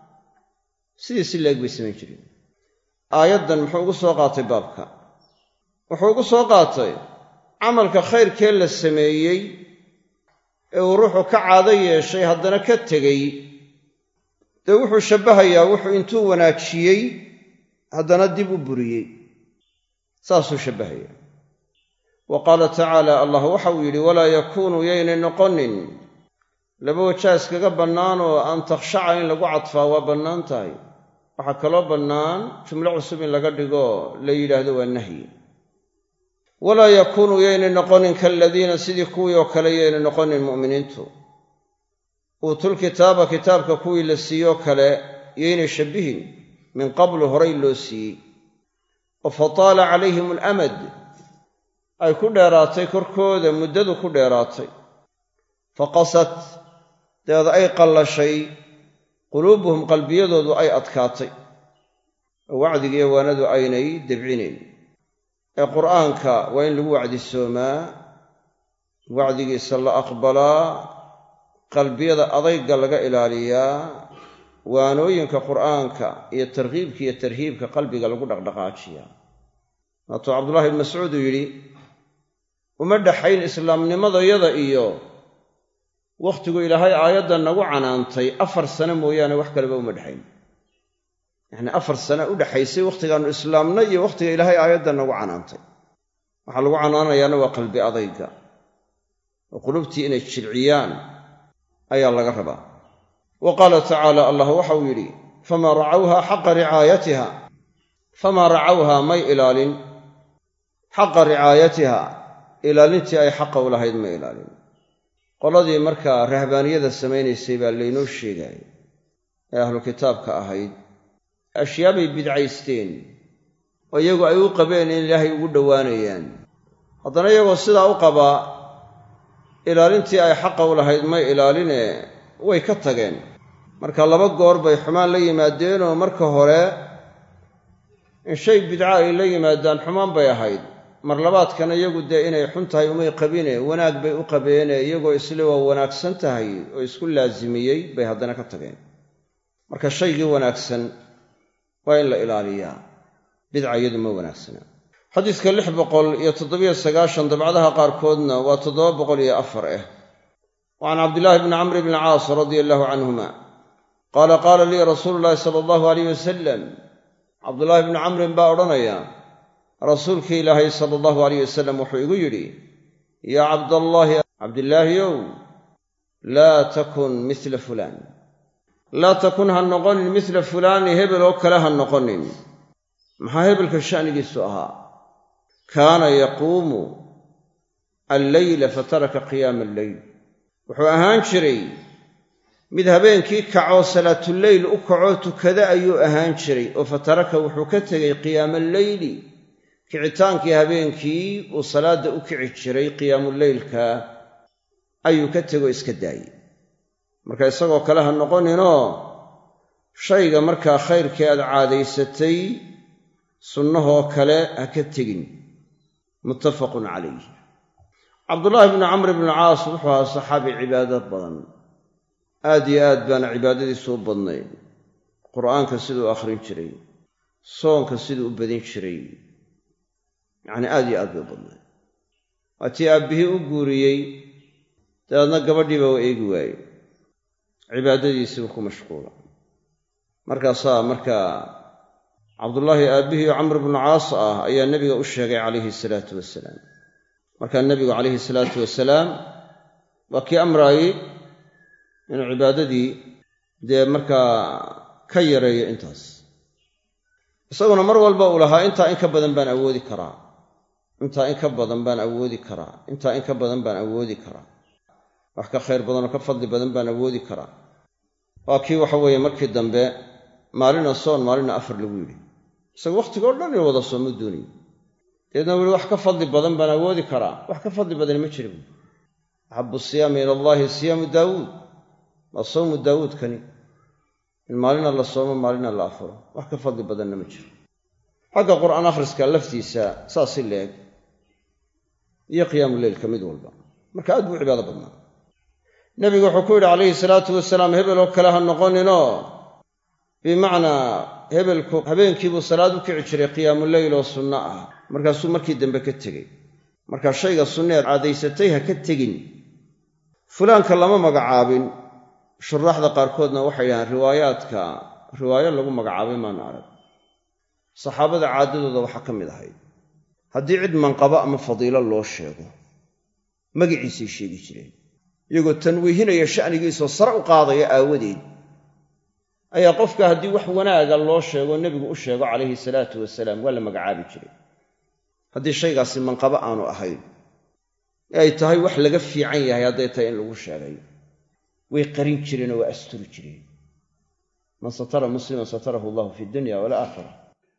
sidii si leeg bay samayn jireen. aayaddan muxuu ugu soo qaatay baabka? wuxuu ugu soo qaatay camalka khayrkee la sameeyey ee uu ruuxu ka caado yeeshay haddana ka tegey, dee wuxuu shabbahayaa wuxuu intuu wanaajiyey haddana dib u buriyey. saasuu shabbahayaa. wa qaala tacaala, allah waxa uu yidhi, walaa yakuunu yaynay noqonin. laba wajaa iskaga bannaan oo an takhshaca in lagu cadfaa waa bannaan tahay. waxaa kaloo bannaan jumlo cusub in laga dhigo la yidhaahdo waa nahyi. walaa yakuunu yaynay noqonin kaaladiina sidii kuwii oo kale yaynay noqonin mu'miniintu uutulkitaaba kitaabka kuwii la siiyoo kale yaynay shabbihin min qablu horay loo siiyey oo fataala calayhim alamad ay ku dheeraatay korkooda muddadu ku dheeraatay, faqasat dabeed ay qallashay quluubuhum qalbiyadoodu ay adkaatay oo wacdigiiyo waanadu aynay debcinayn. ee qur'aanka waa in lagu wacdisoomaa, wacdigiisa la aqbalaa, qalbiyada adayga laga ilaaliyaa, waanooyinka qur'aanka iyo targhiibka iyo tarhiibka qalbiga lagu dhaqdhaqaajiyaa. waatuu cabdullahi ibn mascuud uu yidhi, uma dhaxayn islaamnimadayada iyo wakhtigu ilaahay aayadda nagu canaantay 4 sano mooyaane wax kaleba uma dhexayn. yacnii 4 sano u dhaxaysay wakhtigaannu islaamnay iyo wakhtiga ilaahay aayadda nagu canaantay. waxaa lagu canaanayaana waa qalbi adayga oo qulubtii inay jilciyaan ayaa laga rabaa. wa qaala tacaala, allah waxa uu yidhi, famaa racawha xaqa ricaayatiha. famaa racawhaa may ilaalin xaqa ricaayatiha, ilaalintii ay xaqa u lahayd ma ilaalin. qoladii markaa rahbaaniyada samaynaysay baa laynoo sheegaya ee ahlu kitaabka ahayd, ashyaabay bidcaysteen oo iyagu ay u qabeen in ilaahay ugu dhowaanayaan. haddana iyagoo sidaa u qabaa ilaalintii ay xaqa u lahayd may ilaaline way ka tageen. marka 2 goor bay xumaan la yimaadeenoo marka hore in shay bidca ay la yimaadaan xumaan bay ahayd. mar labaadkana iyagu dee inay xun tahay umay qabine wanaag bay u qabeene iyagoo isle waa wanaagsan tahay oo isku laasimiyey bay haddana ka tageen. marka shaygii wanaagsan waa in la ilaaliyaa, bidca iyadu ma wanaagsana. xadiiska 697 dabcadaha qaarkoodna waa 704 wa can cabdillaahi bni camr bni caas radia allahu canhuma qaala qaala lii rasuulu llaahi sala allahu alayh wasalam, cabdullaahi bni camrin baa odhanaya, rasuulkii ilaahay sala allahu alayh wasalam wuxuu igu yidhi, yaa cabdallaahi, cabdillaahiyow, laa takun mila fulaan, laa takun ha noqonin mila fulaani, hebel oo kale ha noqonin. maxaa hebelka sha'nigiisu ahaa? kaana yaquumu alleyla fataraka qiyaama alleyl, wuxuu ahaan jiray mid habeenkii kacoo salaatuleyl u kacoo tukada ayuu ahaan jiray, oo fataraka wuxuu ka tegey qiyaama alleyli, kicitaankii habeenkii uu salaadda u kici jiray qiyaamuleylka ayuu ka tegoo iska daayey. marka isagoo kale ha noqoninoo shayga markaa khayrkii aad caadaysatay sunnahoo kale ha ka tegin. muttafaqun calayh. cabdullaahi bnu camr ibnu caas wuxuu ahaa saxaabi cibaado badan, aad iyo aad baana cibaadadiisu u badnayd. qur'aanka siduu u akhrin jiray, soonka siduu u badin jiray, yacnii aad iyo aad bay u badnayd. waa tii aabbihii u guuriyey, dabeedna gabadhiiba waa eegi waaye, cibaadadiisiibuu ku mashquula. markaasaa cabdullaahi aabbihii oo camr ibnu caas ah ayaa nebiga u sheegay calayhi salaatu wasalaam. markaa nebigu calayhi salaatu wasalaam waa kii amraayey inuu cibaadadii dee markaa ka yareeyo intaas, isaguna mar walba uu lahaa intaa in ka badan baan awoodi karaa, intaa in ka badan baan awoodi karaa, intaa in ka badan baan awoodi karaa, wax ka khayr badan oo ka fadli badan baan awoodi karaa. waa kii waxa weeye markii dambe maalina soon maalina afar lagu yidhi, isaga wakhtigoo dhan inuu wada soomo doonayey. deedna wuu yihi wax ka fadli badan baan awoodi karaa, wax ka fadli badani ma jira buui. axabu siyaami ila allahi siyaamu daawuud, waa sawmu daawuudkani, in maalina la soomo maalina la afuro, wax ka fadli badanna ma jiro. xagga qur'aan akhriska laftiisa saas si leeg iyo qiyaamu leylka mid walba, marka aad buu cibaado badnaa. nebigu wuxuu ku yidhi calayhi salaatu wasalaam, hebel oo kale ha noqoninoo, bimacnaa hebelku habeenkiibuu salaad u kici jiray qiyaamuleyl oo sunno ah, markaasuu markii dambe ka tegey. markaa shayga sunneed caadaysatay ha ka tegin. fulaanka lama magacaabin. shuraaxda qaarkoodna waxay yidhahaan riwaayaadka riwaayo lagu magacaabay maana arag. saxaabada caadadooda waxaa ka mid ahayd haddii cid manqabo ama fadiilo loo sheego magiciisay sheegi jireen, iyagoo tanwiihinaya sha'nigiisoo sare u qaadaya aawadeed ayaa qofka haddii wax wanaaga loo sheego nebigu u sheego calayhi salaatu wasalaam waa la magacaabi jiray. haddii shaygaasi manqabo aanu ahayn ee ay tahay wax laga fiican yahay, hadday tahay in lagu sheegay, way qarin jireen oo waa asturi jireen. man satara musliman satarahu allahu fi dunya walaakhira.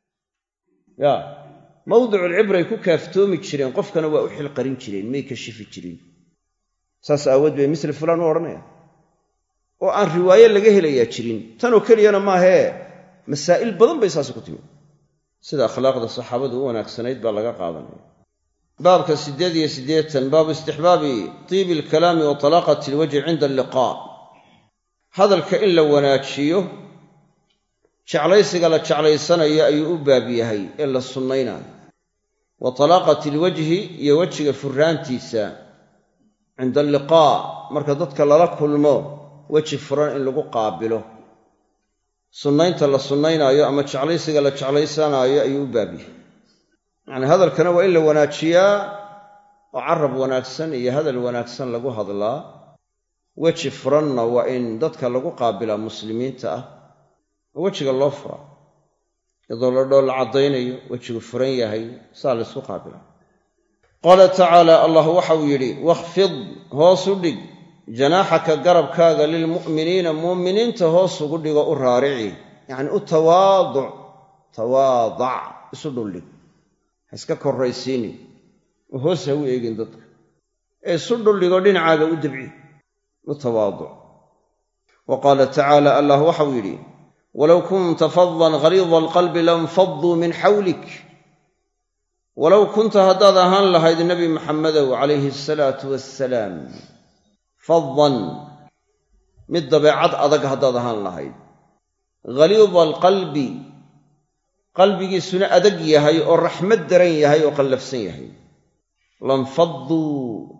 mawdiculcibray ku kaaftoomi jireen, qofkana waa u xil qarin jireen, may kashifi jireen. saas aawood bay misli fulaan u odhanayaan, oo aan riwaayo laga helayaa jirin. tanoo keliyana maahee masaa'il badan bay saasi ku timi. sida akhlaaqda saxaabadu u wanaagsanayd baa laga qaadanaya. baabka 88 baabu istixbaabi tiibi alkalaami wa talaaqati alwajhi cinda alliqaa. hadalka in la wanaajiyo, jeclaysiga la jeclaysanayo ayuu u baab yahay ee la sunnaynayo. wa talaaqati alwajhi, iyo wejiga furaantiisa, cinda alliqaa, marka dadka lala kulmo weji furan in lagu qaabilo. sunnaynta la sunnaynaayo ama jeclaysiga la jeclaysanaayo ayuu u baab yahay. yacnii hadalkana waa in la wanaajiyaa oo carab wanaagsan iyo hadal wanaagsan lagu hadlaa. weji furanna waa in dadka lagu qaabilaa muslimiinta ah oo wejiga loo furaa, iyadoo la dhool la caddaynayo wejigu furan yahay, saa la ysku qaabilaa. qaala tacaala, allah waxau yidhi, wakhfid hoos u dhig janaaxaka garabkaaga lilmu'miniina, mu'miniinta hoos ugu dhigo u raarici, yacnii u tawaadac, isu dhuldhig, ha iska korraysiinin oo hoos ha u eegin dadka, ee isu dhuldhigo dhinacaaga u debci, u tawaaduc. wa qaala tacaala, allah waxau yidhi, walow kunta faddan ghaliida alqalbi lanfadduu min xawlik. walow kunta haddaad ahaan lahayd nebi maxamedow calayhi asalaatu wassalaam, faddan mid dabeecad adag haddaad ahaan lahayd, ghaliida alqalbi, qalbigiisuna adag yahay oo raxmad daran yahay oo qallafsan yahay, lanfadduu,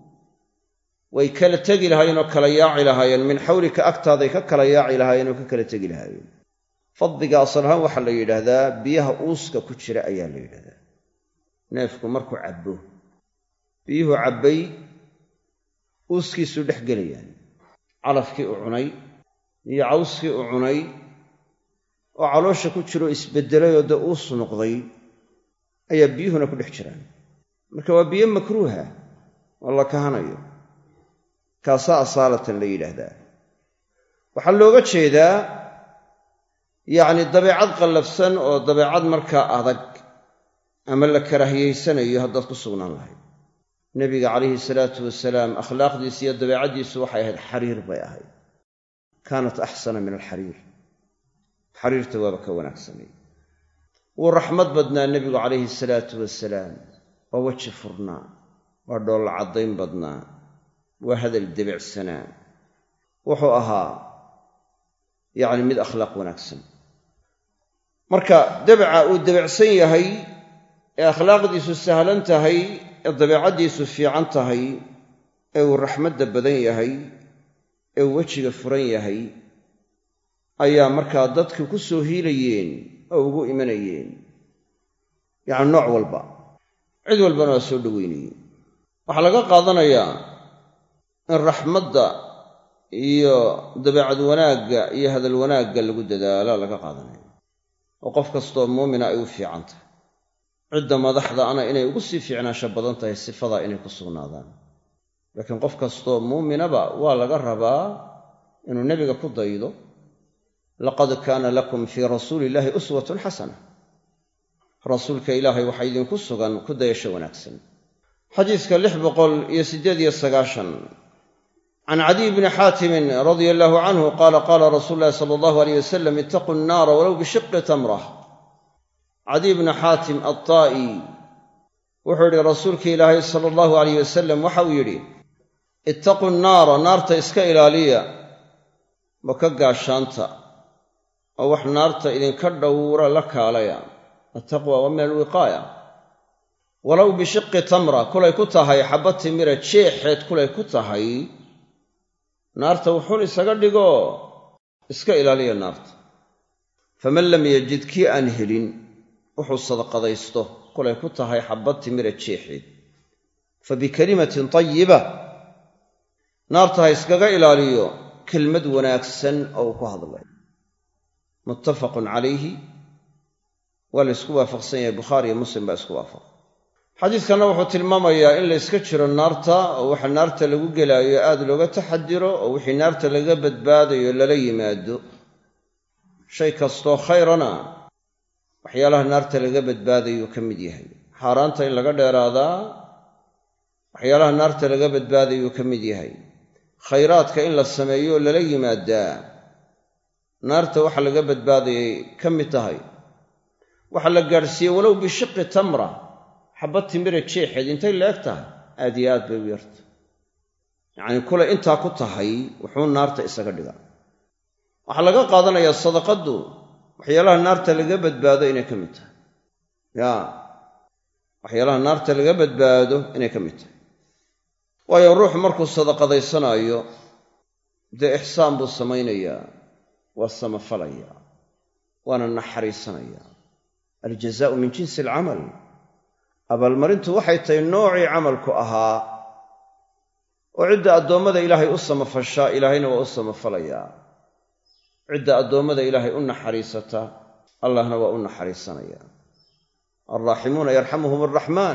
way kala tegi lahaayeen oo kala yaaci lahaayeen, min xawlika agtaaday ka kala yaaci lahaayeen oo ka kala tegi lahaayeen. faddiga asal ahaan waxaa la yidhaahdaa biyaha uuska ku jira ayaa la yidhahdaa. neefku markuu cabbo, biyuhu cabbay uuskiisuu dhex gelayaan. calafkii u cunay iyo cawskii u cunay oo caloosha ku jiro isbeddelay oo dee uus noqday ayaa biyuhuna ku dhex jiraan. marka waa biyo makruuha oo la kahanayo, kaasaa asaalatan la yidhaahdaa. waxaa looga jeedaa yacni dabeecad qallafsan oo dabeecad markaa adag ama la karaahiyaysanayo haddaad ku sugnaan lahayd. nebiga calayhi salaatu wasalaam akhlaaqdiisa iyo dabeecaddiisu waxay ahayd xariir bay ahayd. kaanat axsana min alxariir, xariirta waaba ka wanaagsanay. wuu raxmad badnaa nebigu calayhi salaatu wasalaam, waa weji furnaa, waa dhool caddayn badnaa, waa hadal debicsanaa, wuxuu ahaa yacni mid akhlaaq wanaagsan. marka debeca uu debicsan yahay ee akhlaaqdiisu sahlan tahay ee dabeecaddiisu fiican tahay ee uu raxmadda badan yahay ee uu wejiga furan yahay ayaa markaa dadku ku soo hiilayeen oo ugu imanayeen, yacni nooc walba, cid walbana waa soo dhoweynayeen. waxaa laga qaadanayaa in raxmadda iyo dabeecad wanaagga iyo hadal wanaagga lagu dadaala laga qaadanaya, oo qof kastoo muumina ay u fiican tahay, cidda madaxda ana inay ugu sii fiicnaansho badan tahay sifadaa inay ku sugnaadaan. laakiin qof kastoo muuminaba waa laga rabaa inuu nebiga ku daydo. laqad kaana lakum fii rasuuli illaahi uswatun xasana, rasuulka ilaahay waxaa idinku sugan ku dayasho wanaagsan. xadiiska 698 can cadiy bni xaatimin radia allaahu canhu qaala qaala rasuulu llahi sala allahu alayh wasalam ittaquu nnaara walow bishiqi tamrah. cadiy bni xaatim attaa'i wuxuu yidhi rasuulka ilaahay sala allahu alayh wasalam waxa uu yidhi ittaquu nnaara, naarta iska ilaaliya, ma ka gaashaanta oo wax naarta idinka dhowra la kaalaya. attaqwa waa min alwiqaaya. walow bishiqi tamra, kulay ku tahay xabba timira jeexeed kulay ku tahay, naarta wuxuun isaga dhigo iska ilaaliya naarta. faman lam yajid, kii aan helin wuxuu sadaqadaysto kulay ku tahay xabba timira jeexeed, fa bikalimatin tayiba, naarta ha iskaga ilaaliyo kelmad wanaagsan oo uu ku hadlay. muttafaqun calayhi, waa la isku waafaqsan yahay, bukhaari iyo muslim baa isku waafaq. xadiidkanna wuxuu tilmaamayaa in la yska jiro naarta, oo waxa naarta lagu gelaayo aad looga taxadiro, oo wixii naarta laga badbaadayo lala yimaado. shay kastoo khayrana waxyaalaha naarta laga badbaadayuu ka mid yahay. xaaraanta in laga dheeraadaa waxyaalaha naarta laga badbaadayuu ka mid yahay. khayraadka in la sameeyo oo lala yimaadaa naarta waxa laga badbaadayay ka mid tahay. waxa la gaadhsiiyey walow bishiqi tamra, xabba timira jeexeed intay la eg tahay, aad iyo aad bay u yarta. yacnii kule intaa ku tahay wuxuu naarta isaga dhiga. waxaa laga qaadanayaa sadaqaddu waxyaalaha naarta laga badbaado inay ka mid tahay. waxyaalaha naarta laga badbaado inay ka mid tahay. waayo ruuxu markuu sadaqadaysanaayo dee ixsaan buu samaynayaa, waa samafalayaa, waana naxariisanayaa. aljazaa'u min jinsi alcamal, abaalmarintu waxay tahay noocii camalku ahaa, oo cidda addoommada ilaahay u samafashaa ilaahayna waa u samafalayaa. cidda addoommada ilaahay u naxariisata allahna waa u naxariisanayaa. alraaximuuna yarxamuhum arraxmaan.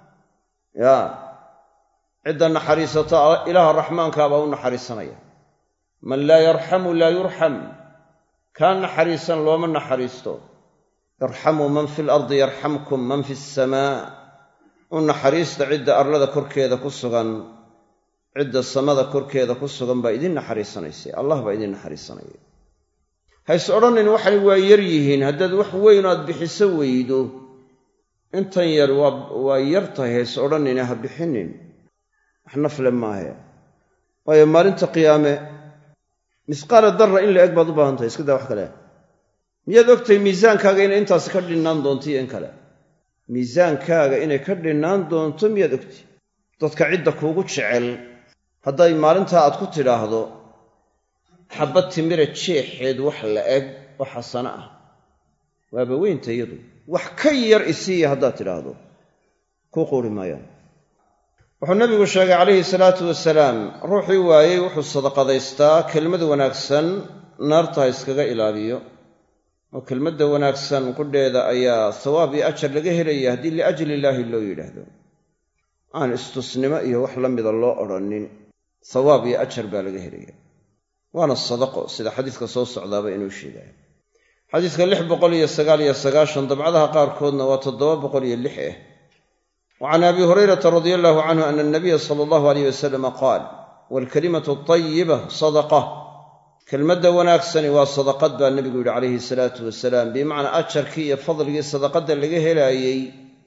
cidda naxariisata ilaaha raxmaankaa baa u naxariisanaya. man laa yarxamu laa yurxam, kaa naxariisan looma naxariisto. irxamuu man fi lardi yarxamkum man fi asamaa, u naxariista cidda arlada korkeeda ku sugan, cidda samada korkeeda ku sugan baa idin naxariisanaysay, allah baa idin naxariisanaya. hays odhanin waxay waa yar yihiin, haddaad wax weyn aad bixiso weydo, intan yar waa yar tahay, hays odhanine ha bixinin, wax nafle maahe. waayo maalinta qiyaame misqaala darra in la eg baad u baahan tahay, iska daa wax kale. miyaad ogtahay miisaankaaga inay intaasi ka dhinnaan doonto iyo in kale? miisaankaaga inay ka dhinnaan doonto miyaad ogtahay? dadka cidda kuugu jecel hadday maalintaa aad ku tidhaahdo xabba timira jeexeed wax la eg oo xasano ah, waaba weynta iyadu, wax ka yar isiiya haddaad tidhaahdo kuu quuri maayaan. wuxuu nabigu sheegay calayhi salaatu wasalaam, ruuxii waayey wuxuu sadaqadaystaa kelmad wanaagsan, naarta ha iskaga ilaaliyo. oo kelmadda wanaagsan qudheeda ayaa sawaab iyo ajar laga helaya haddii liajli illaahi loo yidhaahdo, aan istusnimo iyo wax la mida loo odhanin. sawaab iyo ajar baa laga helaya, waana sadaqo, sida xadiiska soo socdaaba inuu sheegaya. xadiiska 699 dabcadaha qaarkoodna waa 706 وعن أبي هريرة رضي الله عنه أن النبي صلى الله عليه وسلم قال والكلمة الطيبة صدقة. كلمة وناكسني وصدقت بها النبي عليه الصلاة والسلام، بمعنى أجركي فضل صدقت اللي هلايي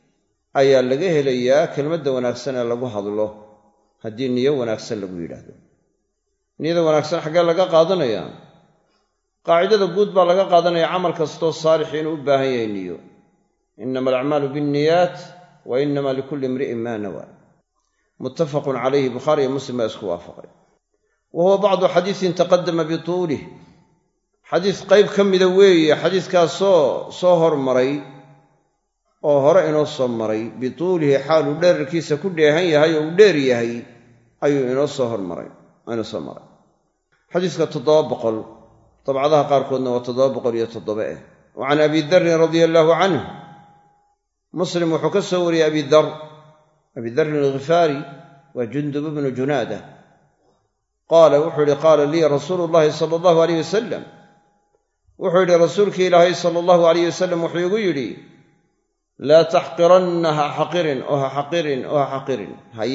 ayaa laga helayaa kelmadda wanaagsan ee lagu hadlo haddii niyo wanaagsan lagu yidhaahdo. niyada wanaagsan xaggee laga qaadanayaa? qaacidada guud baa laga qaadanaya camal kastoo saalix inuu u baahan yahay niyo. innama alacmaalu binniyaat wa innama likulli imri'in maa nawaa. muttafaqun calayhi, bukhaari iyo muslim baa isku waafaqay. wa huwa bacdu xadiisin taqadama bituulih, xadiis qayb ka mida weeye xadiiskaasoo soo hormaray oo hore inoo soo maray, bituulihi xaaluu dherarkiisa ku dheehan yahay oo uu dheer yahay ayuu inoo soo maray. xadiiska 700 dabcadaha qaarkoodna waa 707 wa can abi darin radia allaahu canhu, muslim wuxuu ka soo wariyey abi darin alghifaari waa jundub ibnu junaada qaala wuxuu yihi qaala lii rasuulu llahi sala allahu alayh wasalam, wuxuu yidhi rasuulkii ilaahay sala allahu alayh wasalam wuxuu igu yidhi laa taxqiranna ha xaqirin oo ha xaqirin oo ha xaqirin,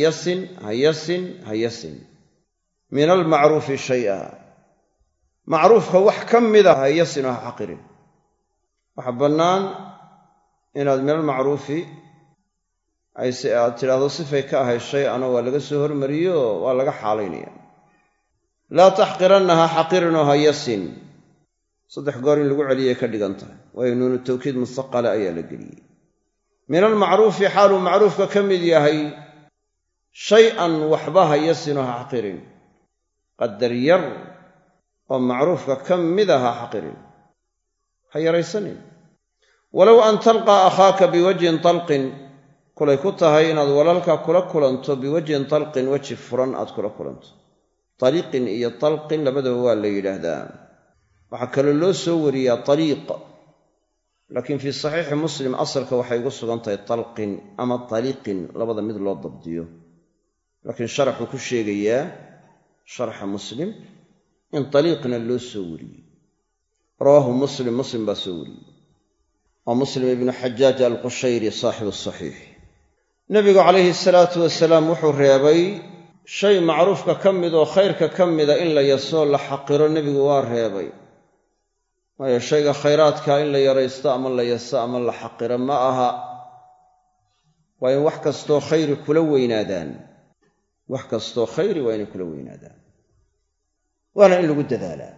hayasin min almacruufi shay'a, macruufka wax ka mida hayasin oo ha xaqirin. waxa bannaan inaad min almacruufi aad tidhaahdo sifay ka ahay shay-ana waa laga soo hormariyo waa laga xaalaynaya. laa taxqiranna ha xaqirin oo hayasin 3 goor in lagu celiyay ka dhigan tahay, waayo nuunu tawkiid mustaqala ayaa la geliyey. min almacruufi xaaluu macruufka ka mid yahay shay-an waxba hayasinoo ha xaqirin, qadar yar oo macruufka ka mida ha xaqirin, ha yaraysanin. walow an talqaa akhaaka biwajhin talqin, kulay ku tahay inaad walaalka kula kulanto biwajhin talqin, weji furan aad kula kulanto. taliiqin iyo talqin labadaba waa la yidhaahdaa. waxaa kaloo loo soo wariyaa taliiq, laakiin fii saxiixi muslim asalka waxay ugu sugan tahay talqin ama taliiqin, labada mid loo dabdiyo. laakiin sharaxuu ku sheegayaa sharxa muslim in taliiqna loo soo wariyey. rawaahu muslim baa soo wariyey, waa muslim ibnu xajaaj alqushayri saaxibu saxiix. nebigu calayhi salaatu wasalaam wuxuu reebay shay macruufka ka mid oo khayrka ka mida in la yasoo la xaqiro, nebigu waa reebay. waayo shayga khayraadka in la yaraysto ama la yaso ama la xaqiro ma aha, waa in wax kastoo khayri kula weynaadaan. wax kastoo khayri waa inay kula weynaadaan, waana in lagu dadaalaa.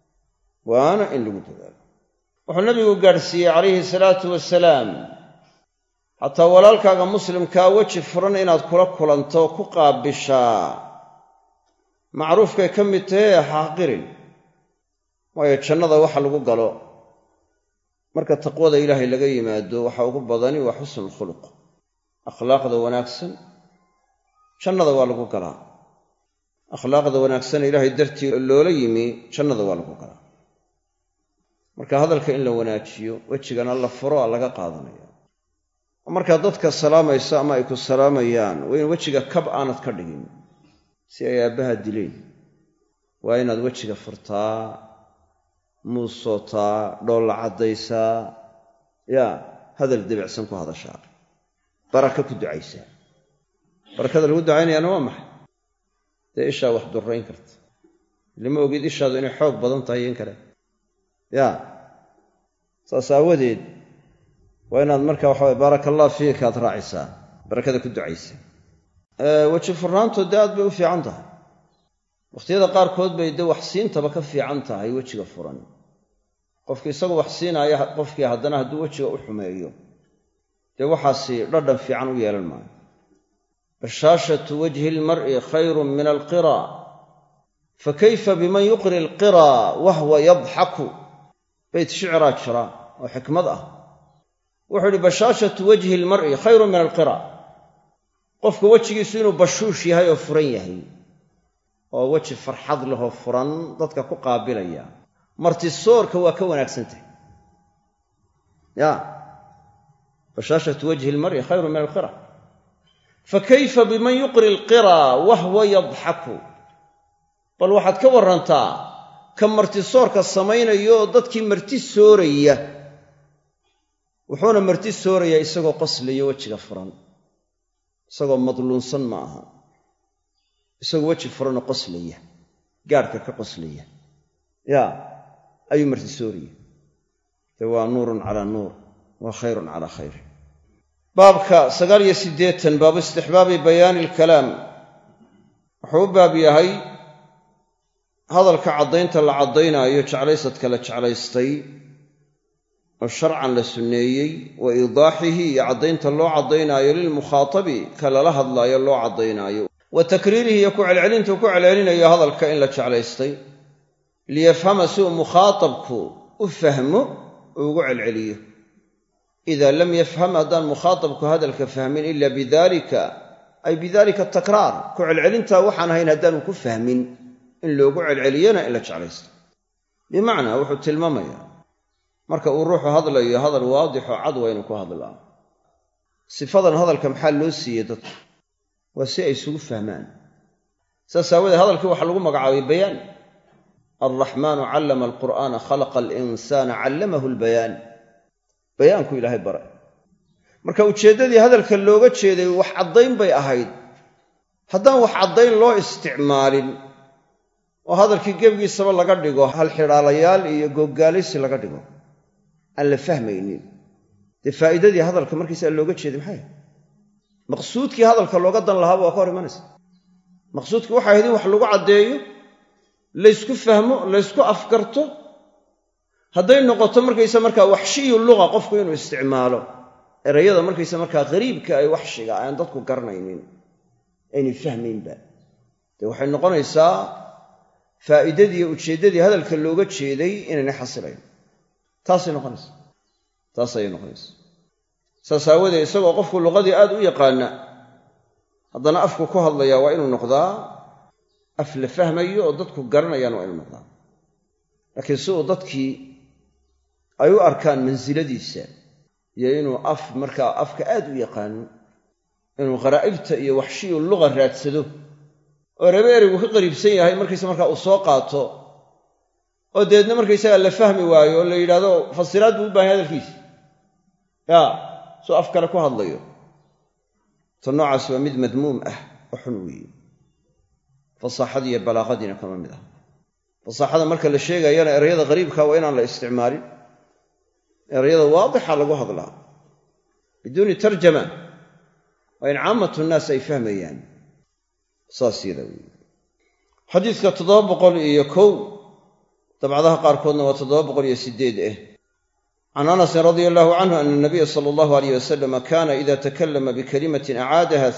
wuxuu nabigu gaadhsiiyey calayhi salaatu wasalaam xataa walaalkaaga muslimkaa weji furan inaad kula kulanto ku qaabishaa macruufkay ka mid tahay ha xaqirin. waayo jannada waxa lagu galo marka taqwada ilaahay laga yimaado waxa ugu badani waa xusnul khuluq, akhlaaqda wanaagsan. jannada waa lagu galaa. akhlaaqda wanaagsan ilaahay dartii loola yimi jannada waa lagu galaa. marka hadalka in la wanaajiyo, wejigana la furo aa laga qaadanaya. markaad dadka salaamayso ama ay ku salaamayaan waa in wejiga kab aanad ka dhigin si ay aabbaha dileen. waa inaad wejiga furtaa, muusootaa, dhoolla caddaysaa, hadal debicsan ku hadashaa, baraka ku ducaysaa. barakada lagu ducaynayaana waa maxay? dee ishaa wax durrayn karta. lama ogid ishaadu inay xoog badan tahay in kale. saas aawadeed waa inaad marka waxaway baaraka allah fiika aad raacisaa, barakada ku ducaysaa. weji furnaantood dee aad bay u fiican tahay. wakhtiyada qaarkood bay dee wax siintaba ka fiican tahay wejiga furan. qofki isagu wax siinaya qofkii haddana hadduu wejiga u xumeeyo dee waxaasi dhadhan fiican u yeelan maayo. bashaashatu wajhi lmar'i khayrun min alqira, fakayfa biman yuqri alqira wahwa yadxaku. bayt shicraa jira oo xikmad ah. wuxuu idhi bashaashatu wajhi lmar'i khayrun min alqira, qofka wejigiisu inuu bashuush yahay oo furan yahay, oo weji farxad lehoo furan dadka ku qaabilaya, martisoorka waa ka wanaagsantahay. bashaashatu wajhi lmar'i khayrun min alqira, fakayfa biman yuqri alqira wahwa yadxaku. bal waxaad ka warrantaa ka martisoorka samaynayo oo dadkii marti sooraya, wuxuuna marti soorayaa isagoo qoslaya, wejiga furan, isagoo madluunsan ma aha, isagoo weji furanoo qoslaya, gaadhka ka qoslaya ayuu marti sooraya. dee waa nuurun calaa nuur, waa khayrun calaa khayr. baabka 89 baabu istixbaabi bayaani alkalaam wuxuu u baab yahay hadalka caddaynta la caddaynaayo jeclaysadka la jeclaystay oo sharcan la sunneeyey wa iidaaxihi iyo caddaynta loo caddaynaayo lilmukhaatabi ka lala hadlaayo loo caddaynaayo wa takriirihi iyo ku celcelinta ku celcelinayo hadalka in la jeclaystay liyafhama si uu mukhaatabku u fahmo uu ugu celceliyo idaa lam yafham haddaan mukhaatabku hadalka fahmin ila bidaalika ay bidaalika takraar ku celcelintaa waxaan ahayn haddaanu ku fahmin in loogu celceliyana in la jeclaysto bimacnaa wuxuu tilmaamayaa marka uu ruuxu hadlayo hadal waadixoo cad waa inuu ku hadlaa sifadan hadalka maxaa loo siiyey dadku waa si ay isugu fahmaan saas aawadeed hadalkii waxaa lagu magacaabay bayaan alraxmaanu callama alqur'aana khalaqa alinsaana callamahu albayaan bayaanku ilaahay bare marka ujeeddadii hadalka looga jeeday wax caddayn bay ahayd haddaan wax caddayn loo isticmaalin oo hadalkii gebigiisaba laga dhigo halxidhaalayaal iyo googaalaysi laga dhigo aan la fahmaynin dee faa'iidadii hadalka markiisaa looga jeeday maxay maqsuudkii hadalka looga dan lahaaba waa ka hor imanaysa maqsuudkii waxay ahayd in wax lagu caddeeyo laysku fahmo laysku afgarto hadday noqoto markaysa markaa waxshiyu luqa qofku inuu isticmaalo erayada markaysa markaa qariibka ay waxshiga aan dadku garanaynin aynay fahmaynba dee waxay noqonaysaa faa'iidadii iyo ujeeddadii hadalka looga jeeday inaynay xasilayn taas ayay noqonaysa saas aawadeed isagoo qofku luqadii aad u yaqaana haddana afku ku hadlayaa waa inuu noqdaa af la fahmayo oo dadku garanayaan waa inuu noqdaa laakiin si uu dadkii ay u arkaan mansiladiisa iyo inuu markaa afka aad u yaqaano inuu qaraa'ibta iyo waxshiyu luqa raadsado oo raba ereygu ka qariibsan yahay markaysa markaa uu soo qaato oo deedna markaysagaa la fahmi waayo oo la yidhahdo fasiraad buu u baahan yahay hadalkiisa soo af kale ku hadlayo ta noocaas waa mid madmuum ah oo xun weeye fasaaxadii iyo balaaqadiina kama mid ah fasaaxada marka la sheegayana erayada qariibka waa inaan la isticmaalin erayada waadixa lagu hadlaa biduuni tarjama waa in caamatu nnaas ay fahmayaan saas yada weeye xadiidka 701 dabcadaha qaarkoodna waa 708 can anasin radia allahu canhu ana nabiya sala allahu alayh wasalam kaana ida takallama bikalimatin acaadaha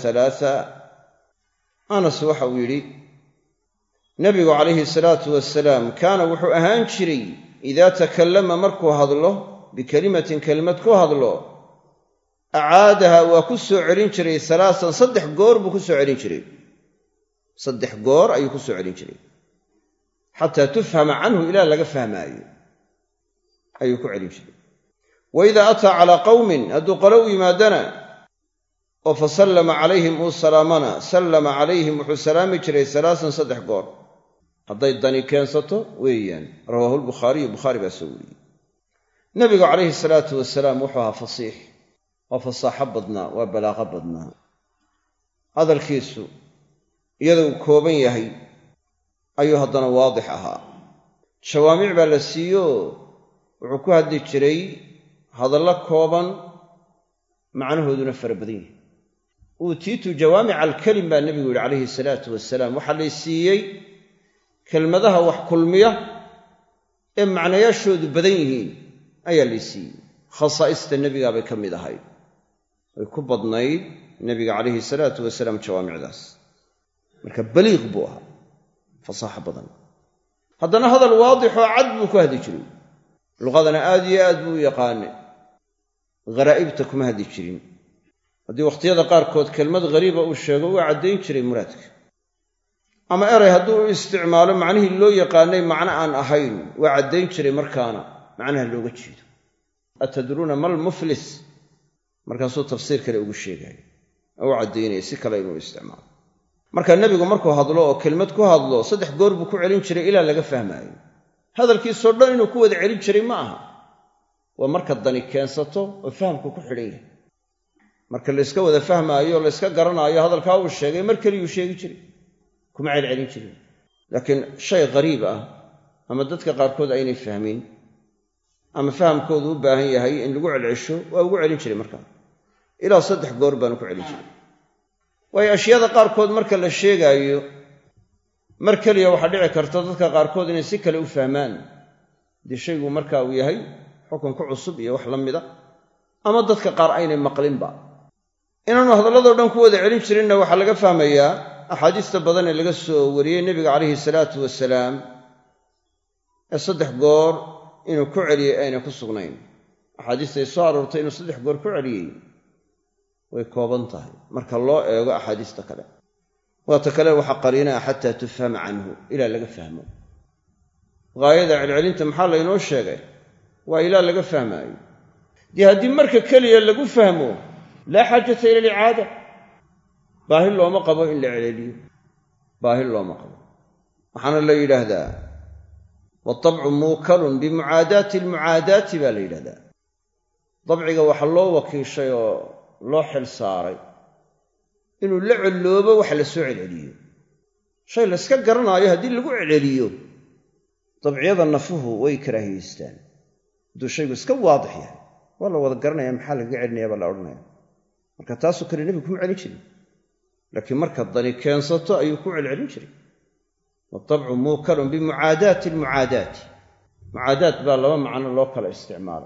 3 anas waxa uu yidhi nebigu calayhi salaatu wasalaam kaana wuxuu ahaan jiray idaa takallama markuu hadlo bikelimatin kelimad ku hadlo acaadaha waa ku soo celin jiray 3 3 goor buu ku soo celin jiray 3 goor ayuu ku soo celin jiray xataa tufhama canhu ilaa laga fahmaayo ayuu ku celin jiray wa idaa ataa calaa qawmin hadduu qolo u yimaadana oo fa sallama calayhim uu salaamana sallama calayhim wuxuu salaami jiray 3 goor hadday dani keensato weeyaan rawaahu lbukhaariyu bukhaari baa soo wariyey nebigu calayhi salaatu wasalaam wuxuu ahaa fasiix waa fasaaxo badnaa waa balaaqo badnaa hadalkiisu iyadoo uu kooban yahay ayuu haddana waadix ahaa jawaamic baa la siiyo wuxuu ku hadli jiray hadallo kooban macnahooduna fara badan yahay uutiitu jawaamica alkelim baa nebigu yidhi calayhi salaatu wasalaam waxaa lay siiyey kelmadaha wax kulmiya ee macnayaashoodu badan yihiin ayaa lay siiyey khasaa'ista nebigaa bay ka mid ahayd way ku badnayd nebiga calayhi salaatu wasalaam jawaamicdaas marka baliiq buu ahaa fasaaxo badan haddana hadal waadixoo cad buu ku hadli jiray luqadana aad iyo aad buu u yaqaanay gharaa'ibta kuma hadli jirin haddii wakhtiyada qaarkood kelmad ghariiba uu sheego waa caddayn jiray muraadka ama eray hadduu u isticmaalo macnihii loo yaqaanay macno aan ahayn waa caddayn jiray markaana macnaha looga jeedo atadruuna mal muflis markaasuu tafsiir kale ugu sheegaya oo u caddaynaya si kale inuu isticmaalo marka nebigu markuu hadlo oo kelmad ku hadlo 3 goor buu ku celin jiray ilaa laga fahmaayo hadalkiisoo dhan inuu ku wada celin jiray ma aha waa marka dani keensato oo fahamku ku xidhan yahay marka layska wada fahmaayo o layska garanaayo hadalkaa uu sheegay mar keliyuu sheegi jiray kuma celcelin jirin laakiin shay qariib ah ama dadka qaarkood aynay fahmin ama fahamkoodu u baahan yahay in lagu celcesho waa ugu celin jiray markaa ilaa 3 goor baanu ku celin jiray. waayo ashyaada qaarkood marka la sheegaayo mar keliya waxaa dhici karta dadka qaarkood inay si kale u fahmaan haddii shaygu marka uu yahay xukun ku cusub iyo wax la mida, ama dadka qaar aynay maqlinba. inaanu hadalladoo dhan ku wada celin jirinna waxaa laga fahmayaa axaadiista badan ee laga soo wariyey nebiga calayhi salaatu wasalaam ee 3 goor inuu ku celiyey ayna ku sugnayn. axaadiistay soo aroortay inuu 3 goor ku celiyey way kooban tahay marka loo eego axaadiista kale. waata kale waxaa qariinaa xataa tufhama canhu, ilaa laga fahmo. gaayada celcelinta maxaa laynoo sheegay? waa ilaa laga fahmaayo. dee haddii marka keliya lagu fahmo laa xaajata ila alicaada, baahi looma qabo in la celceliyo, baahi looma qabo. waxaana la yidhaahdaa waatabcu muukalun bimucaadaati almucaadaati baa la yidhahdaa. dabciga waxa loo wakiishay oo loo xil saaray inuu la colloobo wax la soo celceliyo. shay layska garanaayo haddii lagu celceliyo dabciyada nafuhu way karaahiyeystaan. hadduu shaygu iska waadix yahay waa la wada garanaya, maxaa lagaga celinaya baa la odhanaya. marka taasoo kale nebigu kuma celin jirin, laakiin marka dani keensato ayuu ku celcelin jiray. waatabcu muukalun bimucaadaati almucaadaati. mucaadaat baa 2 macno loo kala isticmaala.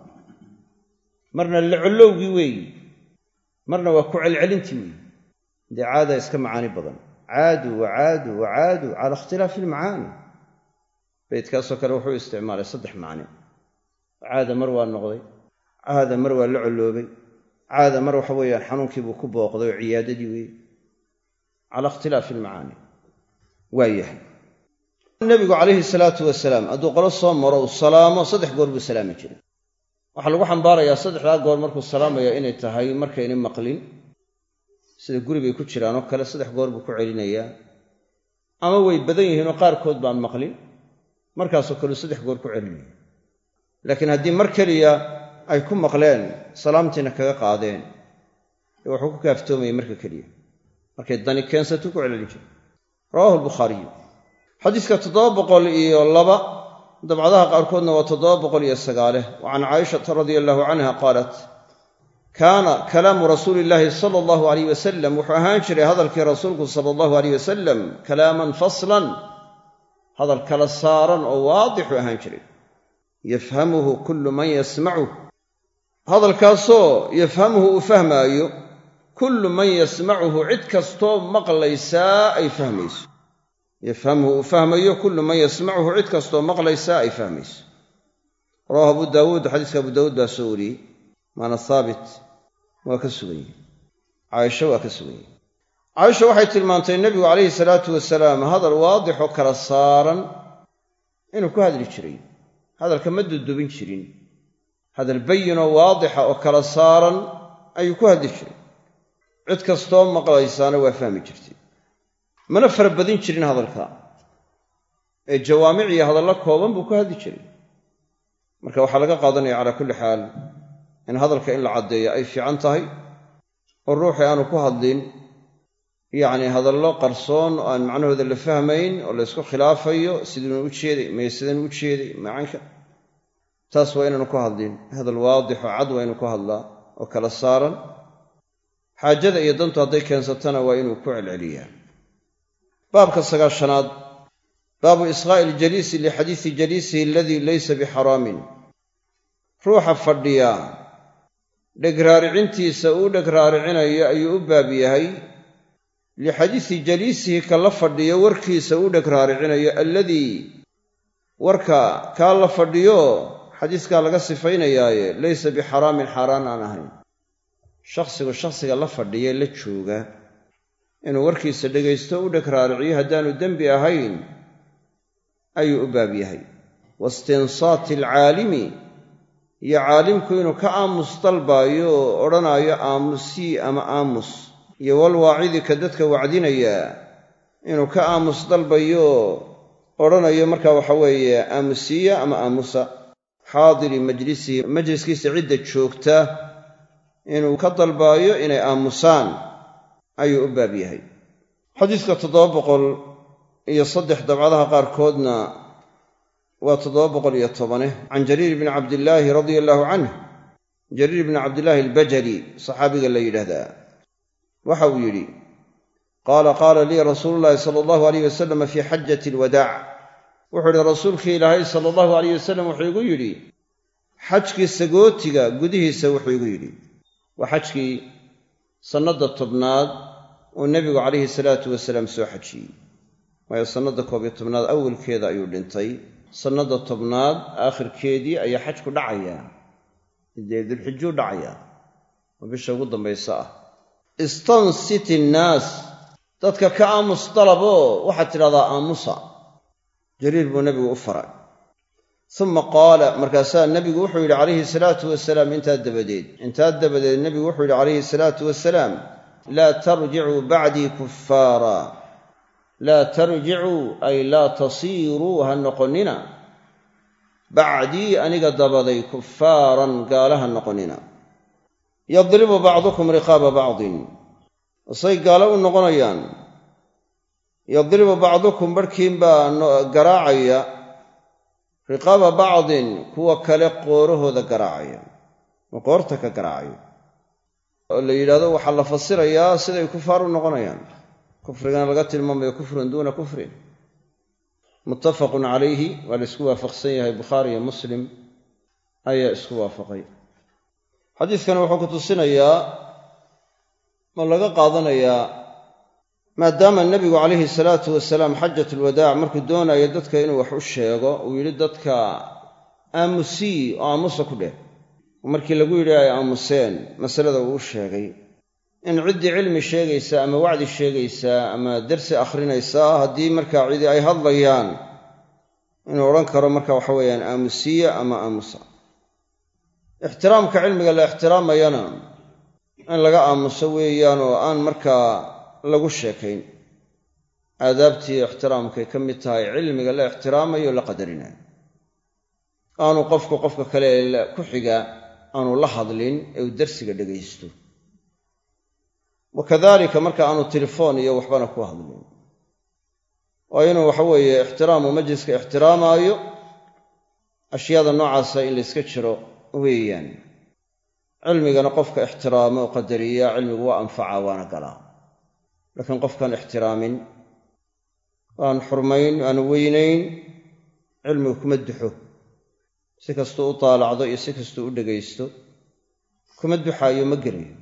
marna la collowgii weeyi, marna waa ku celcelintii weeyi. dee caada iska macaani badan. caaduu wacaaduu wacaaduu cala ikhtilaafi almacaani. baydkaasoo kale wuxuu isticmaalay 3 macne. caada mar waa noqday, caada mar waa la colloobay, caada mar waxa weeyaan xanuunkiibuu ku booqday oo ciyaadadii weeye. cala ikhtilaafi almacaani waa yahay. nebigu calayhi salaatu wasalaam hadduu qolo soo maro uu salaamo 3 goor buu salaami jiray. waxaa lagu xambaarayaa 3daa goor markuu salaamaya inay tahay markaynay maqlin, sida guri bay ku jiraanoo kale 3 goor buu ku celinayaa. ama way badan yihiinoo qaarkood baan maqlin, markaasoo kaleu 3 goor ku celinaya. laakiin haddii mar keliya ay ku maqleen salaamtiina kaga qaadeen, wuxuu ku kaaftoomayay marka keliya. markay dani keensatuu ku celcelin jiray. rawaahu albukhaariyu. xadiiska 702 dabcadaha qaarkoodna waa 709. wa can caaishata radia allahu canha qaalat kaana kalaamu rasuuli illaahi sala allahu alayh wasalam, wuxuu ahaan jiray hadalkii rasuulku sala allahu alayh wasalam kalaaman faslan, hadal kala saaran oo waadixu ahaan jiray. yafhamuhu kullu man yasmacuh, hadalkaasoo yafhamuhu uu fahmaayo kullu man yasmacuhu, cid kastoo maqlaysaa ay fahmayso. yafhamuhu uu fahmayo kullu man yasmacuhu, cid kastoo maqlaysaa ay fahmayso. rawaahu abu daawuud. xadiiska abu daawuud baa soo wariyey, maana haabit waa ka sugan yahay, caaisha waa ka sugan yahay. caaisha waxay tilmaantay nebigu calayhi salaatu wasalaam hadal waadixoo kala saaran inuu ku hadli jiray. hadalka ma dudubin jirin, hadal bayinoo waadixa oo kala saaran ayuu ku hadli jiray. cid kastoo maqlaysaana waa fahmi jirtay. mana farabadin jirin hadalka, ee jawaamic iyo hadallo kooban buu ku hadli jiray. marka waxaa laga qaadanaya calaa kulli xaal in hadalka in la caddeeyo ay fiican tahay, oo ruuxii aanu ku hadlin yacni hadallo qarsoon oo aan macnahooda la fahmayn oo la ysku khilaafayo, siduuna u jeeday maya sidan u jeeday macanka. taas waa inaanu ku hadlin. hadal waadix oo cad waa inuu ku hadlaa oo kala saaran. xaajada iyo dantu hadday keensatana waa inuu ku celceliyaa. baabka 9aad baabu isqaa'i iljaliisi lixadiisi jaliisihi aladii laysa bixaraamin. ruuxa fadhiya dhegraaricintiisa uu dhegraaricinayo ayuu u baab yahay lixadiisi jaliisihi ka la fadhiyo warkiisa uu dhegraaricinayo alladii warka kaa la fadhiyo xadiiskaa laga sifaynayaaye laysa bixaraamin, xaaraan aan ahayn. shakhsiga la fadhiye la jooga inuu warkiisa dhegaysto u dhegraariciyo haddaanu dembi ahayn ayuu u baab yahay. waistinsaati alcaalimi, iyo caalimku inuu ka aamus dalbaayo oo odhanaayo aamusii ama aamus, iyo walwaacidi ka dadka wacdinaya inuu ka aamus dalbayo odhanayo markaa waxa weeye aamusiya ama aamusa. xaadiri majlisihi, majliskiisa cidda joogta inuu ka dalbaayo inay aamusaan ayuu u baab yahay. xadiiska 703 dabcadaha qaarkoodna waa 710. can jariir bni cabdillaahi radia allaahu canh jariir bni cabdillaahi albajali saxaabiga la yidhaahdaa waxa uu yidhi qaala lii rasuulu llaahi sala allahu alayh wasalam fii xajati alwadaac wuxuu yidhi rasuulkii ilaahay sala allahu alayh wasalam wuxuu igu yidhi xajkii sagootiga gudihiisa wuxuu igu yidhi waa xajkii sannadda tobnaad uu nebigu calayhi salaatu wasalaam soo xajiyey waayo sannadda 11aad awalkeeda ayuu dhintay sannadda tobnaad aakhirkeedii ayaa xajku dhacayaa dee dulxijuu dhacayaa oo bisha ugu dambaysa ah istansit innaas dadka ka aamus dalaboo waxaad tidhahdaa aamusa jariir buu nebigu u faray uma qaala markaasaa nebigu wuxuu yidhi calayhi salaatu wasalaam intaa dabadeed nebigu wuxuu yidhi calayhi salaatu wasalaam laa tarjicuu bacdii kuffaara laa tarjicuu ay laa tasiiruu ha noqonnina bacdii aniga dabaday kuffaaran gaala ha noqonnina yadribu bacdukum riqaaba bacdin say gaalo u noqonayaan yadribu bacdukum barhkiinbaa garaacaya riqaaba bacdin kuwa kale qoorahooda garaacaya oo qoorta ka garaacaya oo la yidhahdo waxaa la fasirayaa siday kufaar u noqonayaan kufrigana laga tilmaamayo kufrun duuna kufrin muttafaqun calayhi waa la isku waafaqsan yahay bukhaari iyo muslim ayaa isku waafaqay xadiidkani wuxuu ku tusinayaa ma laga qaadanayaa maadaama nebigu calayhi salaatu wasalaam xajatulwadaac markuu doonayo dadka inuu wax u sheego uu yidhi dadka aamusii oo aamusa ku dheh markii lagu yidhi ay aamuseen masalada uu u sheegay in ciddii cilmi sheegaysa ama wacdi sheegaysaa ama dersi akhrinaysaa haddii markaa cidi ay hadlayaan inuu odhan karo marka waxa weeyaan aamusiya ama aamusa ixtiraamka cilmiga la ixtiraamayana in laga aamuso weeyaan oo aan markaa lagu sheekayn aadaabtii ixtiraamkay ka mid tahay cilmiga la ixtiraamayo o la qadarinayo aanu qofka kale ku xiga aanu la hadlin ee uu darsiga dhegaysto wakadalika marka aanu telefoon iyo waxbana ku hadlin waa inuu waxaweeye ixtiraamu majliska ixtiraamaayo ashyaada noocaasa in layska jiro weeyaan cilmigana qofka ixtiraama oo qadariya cilmigu waa anfaca waana galaa laakiin qofkaan ixtiraamin aan xurmayn aan weynayn cilmigu kuma duxo si kastuu u taalacdo iyo si kastuu u dhegaysto kuma duxaayo ma gelayo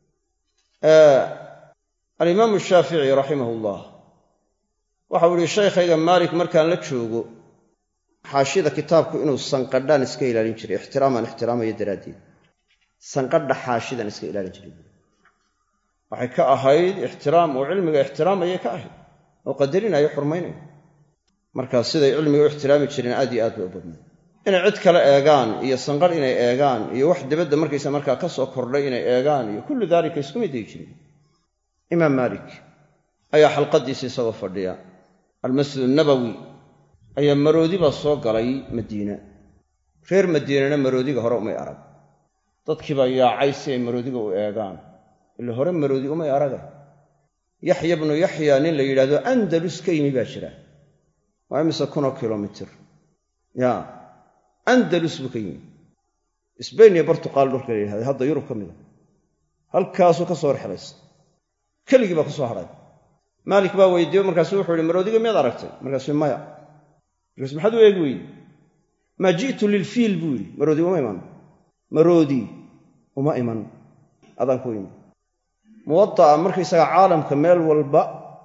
alimaamu shaafici raximahullah waxau yihi shaykhayga maalik markaan la joogo xaashida kitaabku inuu sanqadhaan iska ilaalin jiray ixtiraamaan ixtiraamayo daraaddeed sanqadha xaashidan iska ilaalin jiray waxay ka ahayd ixtiraam oo cilmiga ixtiraamayay ka ahayd oo qadarinayo xurmaynayo markaa siday cilmiga u ixtiraami jireen aad iyo aad bay u badnay inay cid kale eegaan iyo sanqadh inay eegaan iyo wax dibadda markaysa markaa ka soo kordhay inay eegaan iyo kullu daalika iskuma dayi jirin imaam maalik ayaa xalqadiisa isagoo fadhiya almasjid annabowi ayaa maroodi baa soo galay madiina reer madiinana maroodiga hore umay arag dadkii baa yaacay si ay maroodiga u eegaan ila hore maroodi umay araga yaxya bnu yaxya nin la yidhaahdo andalus ka yimi baa jira waa imise 1,000 kilomitir ya andalus buu ka yimi sbain iyo bortuqaal dhulka la yidhahda hadda yurub ka mida halkaasuu ka soo rexlaysa keligii baa ku soo hadhay maalik baa weydiiyo markaasuu wuxuu yihi maroodiga miyaad aragtay markaasuu maya markaasuu maxaad u eegi weydi maa ji'tu lilfiil buu yidhi maroodi uma iman maroodi uma iman adaan ku imi muwada'a markaysaga caalamka meel walba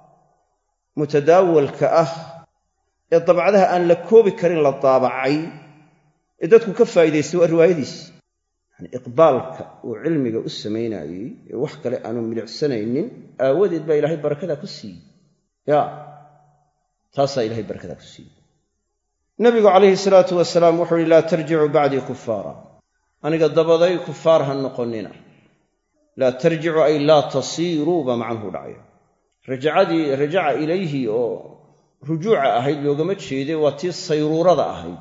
mutadaawalka ah ee dabcadaha aan la koobi karin la daabacay ee dadku ka faa'iidaystay waa riwaayadiis yani iqbaalka uu cilmiga u samaynayey ee wax kale aanu milicsanaynin aawadeed baa ilaahay barakadaa ku siiyey ya taasaa ilaahay barakadaa ku siiyey nabigu calayhi salaatu wasalaam wuxuu yihi laa tarjicuu bacdii kufaara aniga dabaday kufaar ha noqonnina laa tarjicu ay laa tasiiruu baa macnuhu dhacaya rajaca ilayhi oo rujuuca ahayd loogama jeede waa tii sayruurada ahayd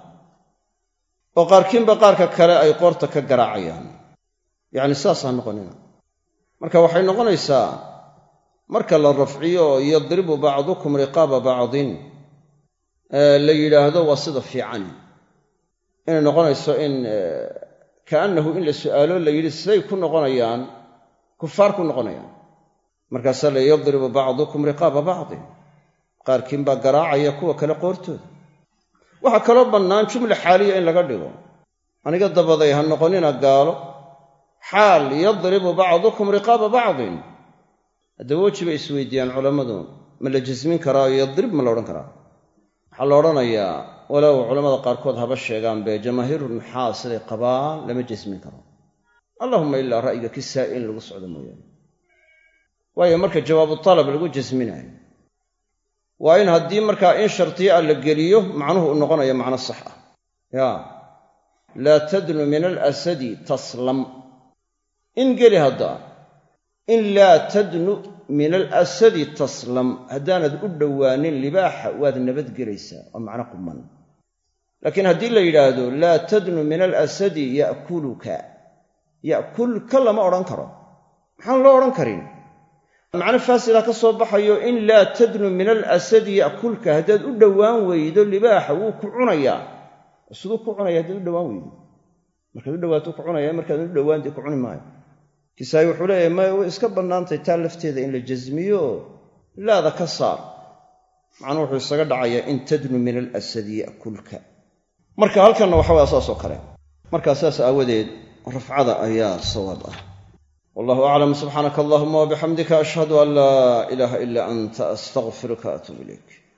oo qaarkiinba qaarka kale ay qoorta ka garaacayaan yacni saas ha noqonina marka waxay noqonaysaa marka la rafciyo yadribu bacdukum riqaaba bacdin la yidhaahdo waa sida fiican inay noqonayso in kaannahu in la su'aalo la yidhi siday ku noqonayaan kufaar ku noqonayaan markaasaa la yadribu bacdukum riqaaba bacdin qaarkiin baa garaacaya kuwa kale qoortooda waxaa kaloo bannaan jumla xaaliya in laga dhigo aniga dabaday ha noqonina gaalo xaal yadribu bacdukum riqaaba bacdin haddaba weji bay isweydiiyaan culammadu ma la jasmin karaa oo yadrib ma la odhan karaa waxaa la odhanayaa walow culammada qaarkood haba sheegaan bee jamaahiiru nuxaas siday qabaan lama jasmin karo allahumma ilaa ra'yiga kisaa in lagu socdo mooyaane waayo marka jawaabu talab lagu jasminayo waa in haddii markaa in shartiya la geliyo macnuhu uu noqonayo macno sax ah yaa laa tadnu min alasadi taslam in geli haddaa in laa tadnu min alasadi taslam haddaanad u dhowaanin libaaxa waad nabadgelaysaa waa macno quman laakiin haddii la yidhaahdo laa tadnu min alasadi ya'kulka ya'kulka lama odhan karo maxaan loo odhan karin macno faasila ka soo baxayo in laa tadnu min alasadi ya'kulka haddaad u dhowaan weydo libaaxa wuu ku cunayaa siduu ku cunaya haddaad u dhowaan weydo markaad u dhowaato ku cunaya markaad u dhowaan dee ku cuni maayo kisaayi wuxuu leeyahay maya way iska bannaantay taa lafteeda in la jasmiyo laada ka saar macnuu wuxuu isaga dhacayaa in tadnu min alasadi ya'kulka marka halkanna waxa waa saasoo kale markaa saas aawadeed rafcada ayaa sawaab ah wallahu aclam subxaanaka allahuma wabixamdika ashhadu an laa ilaaha ilaa anta astaghfiruka atuubu ilayk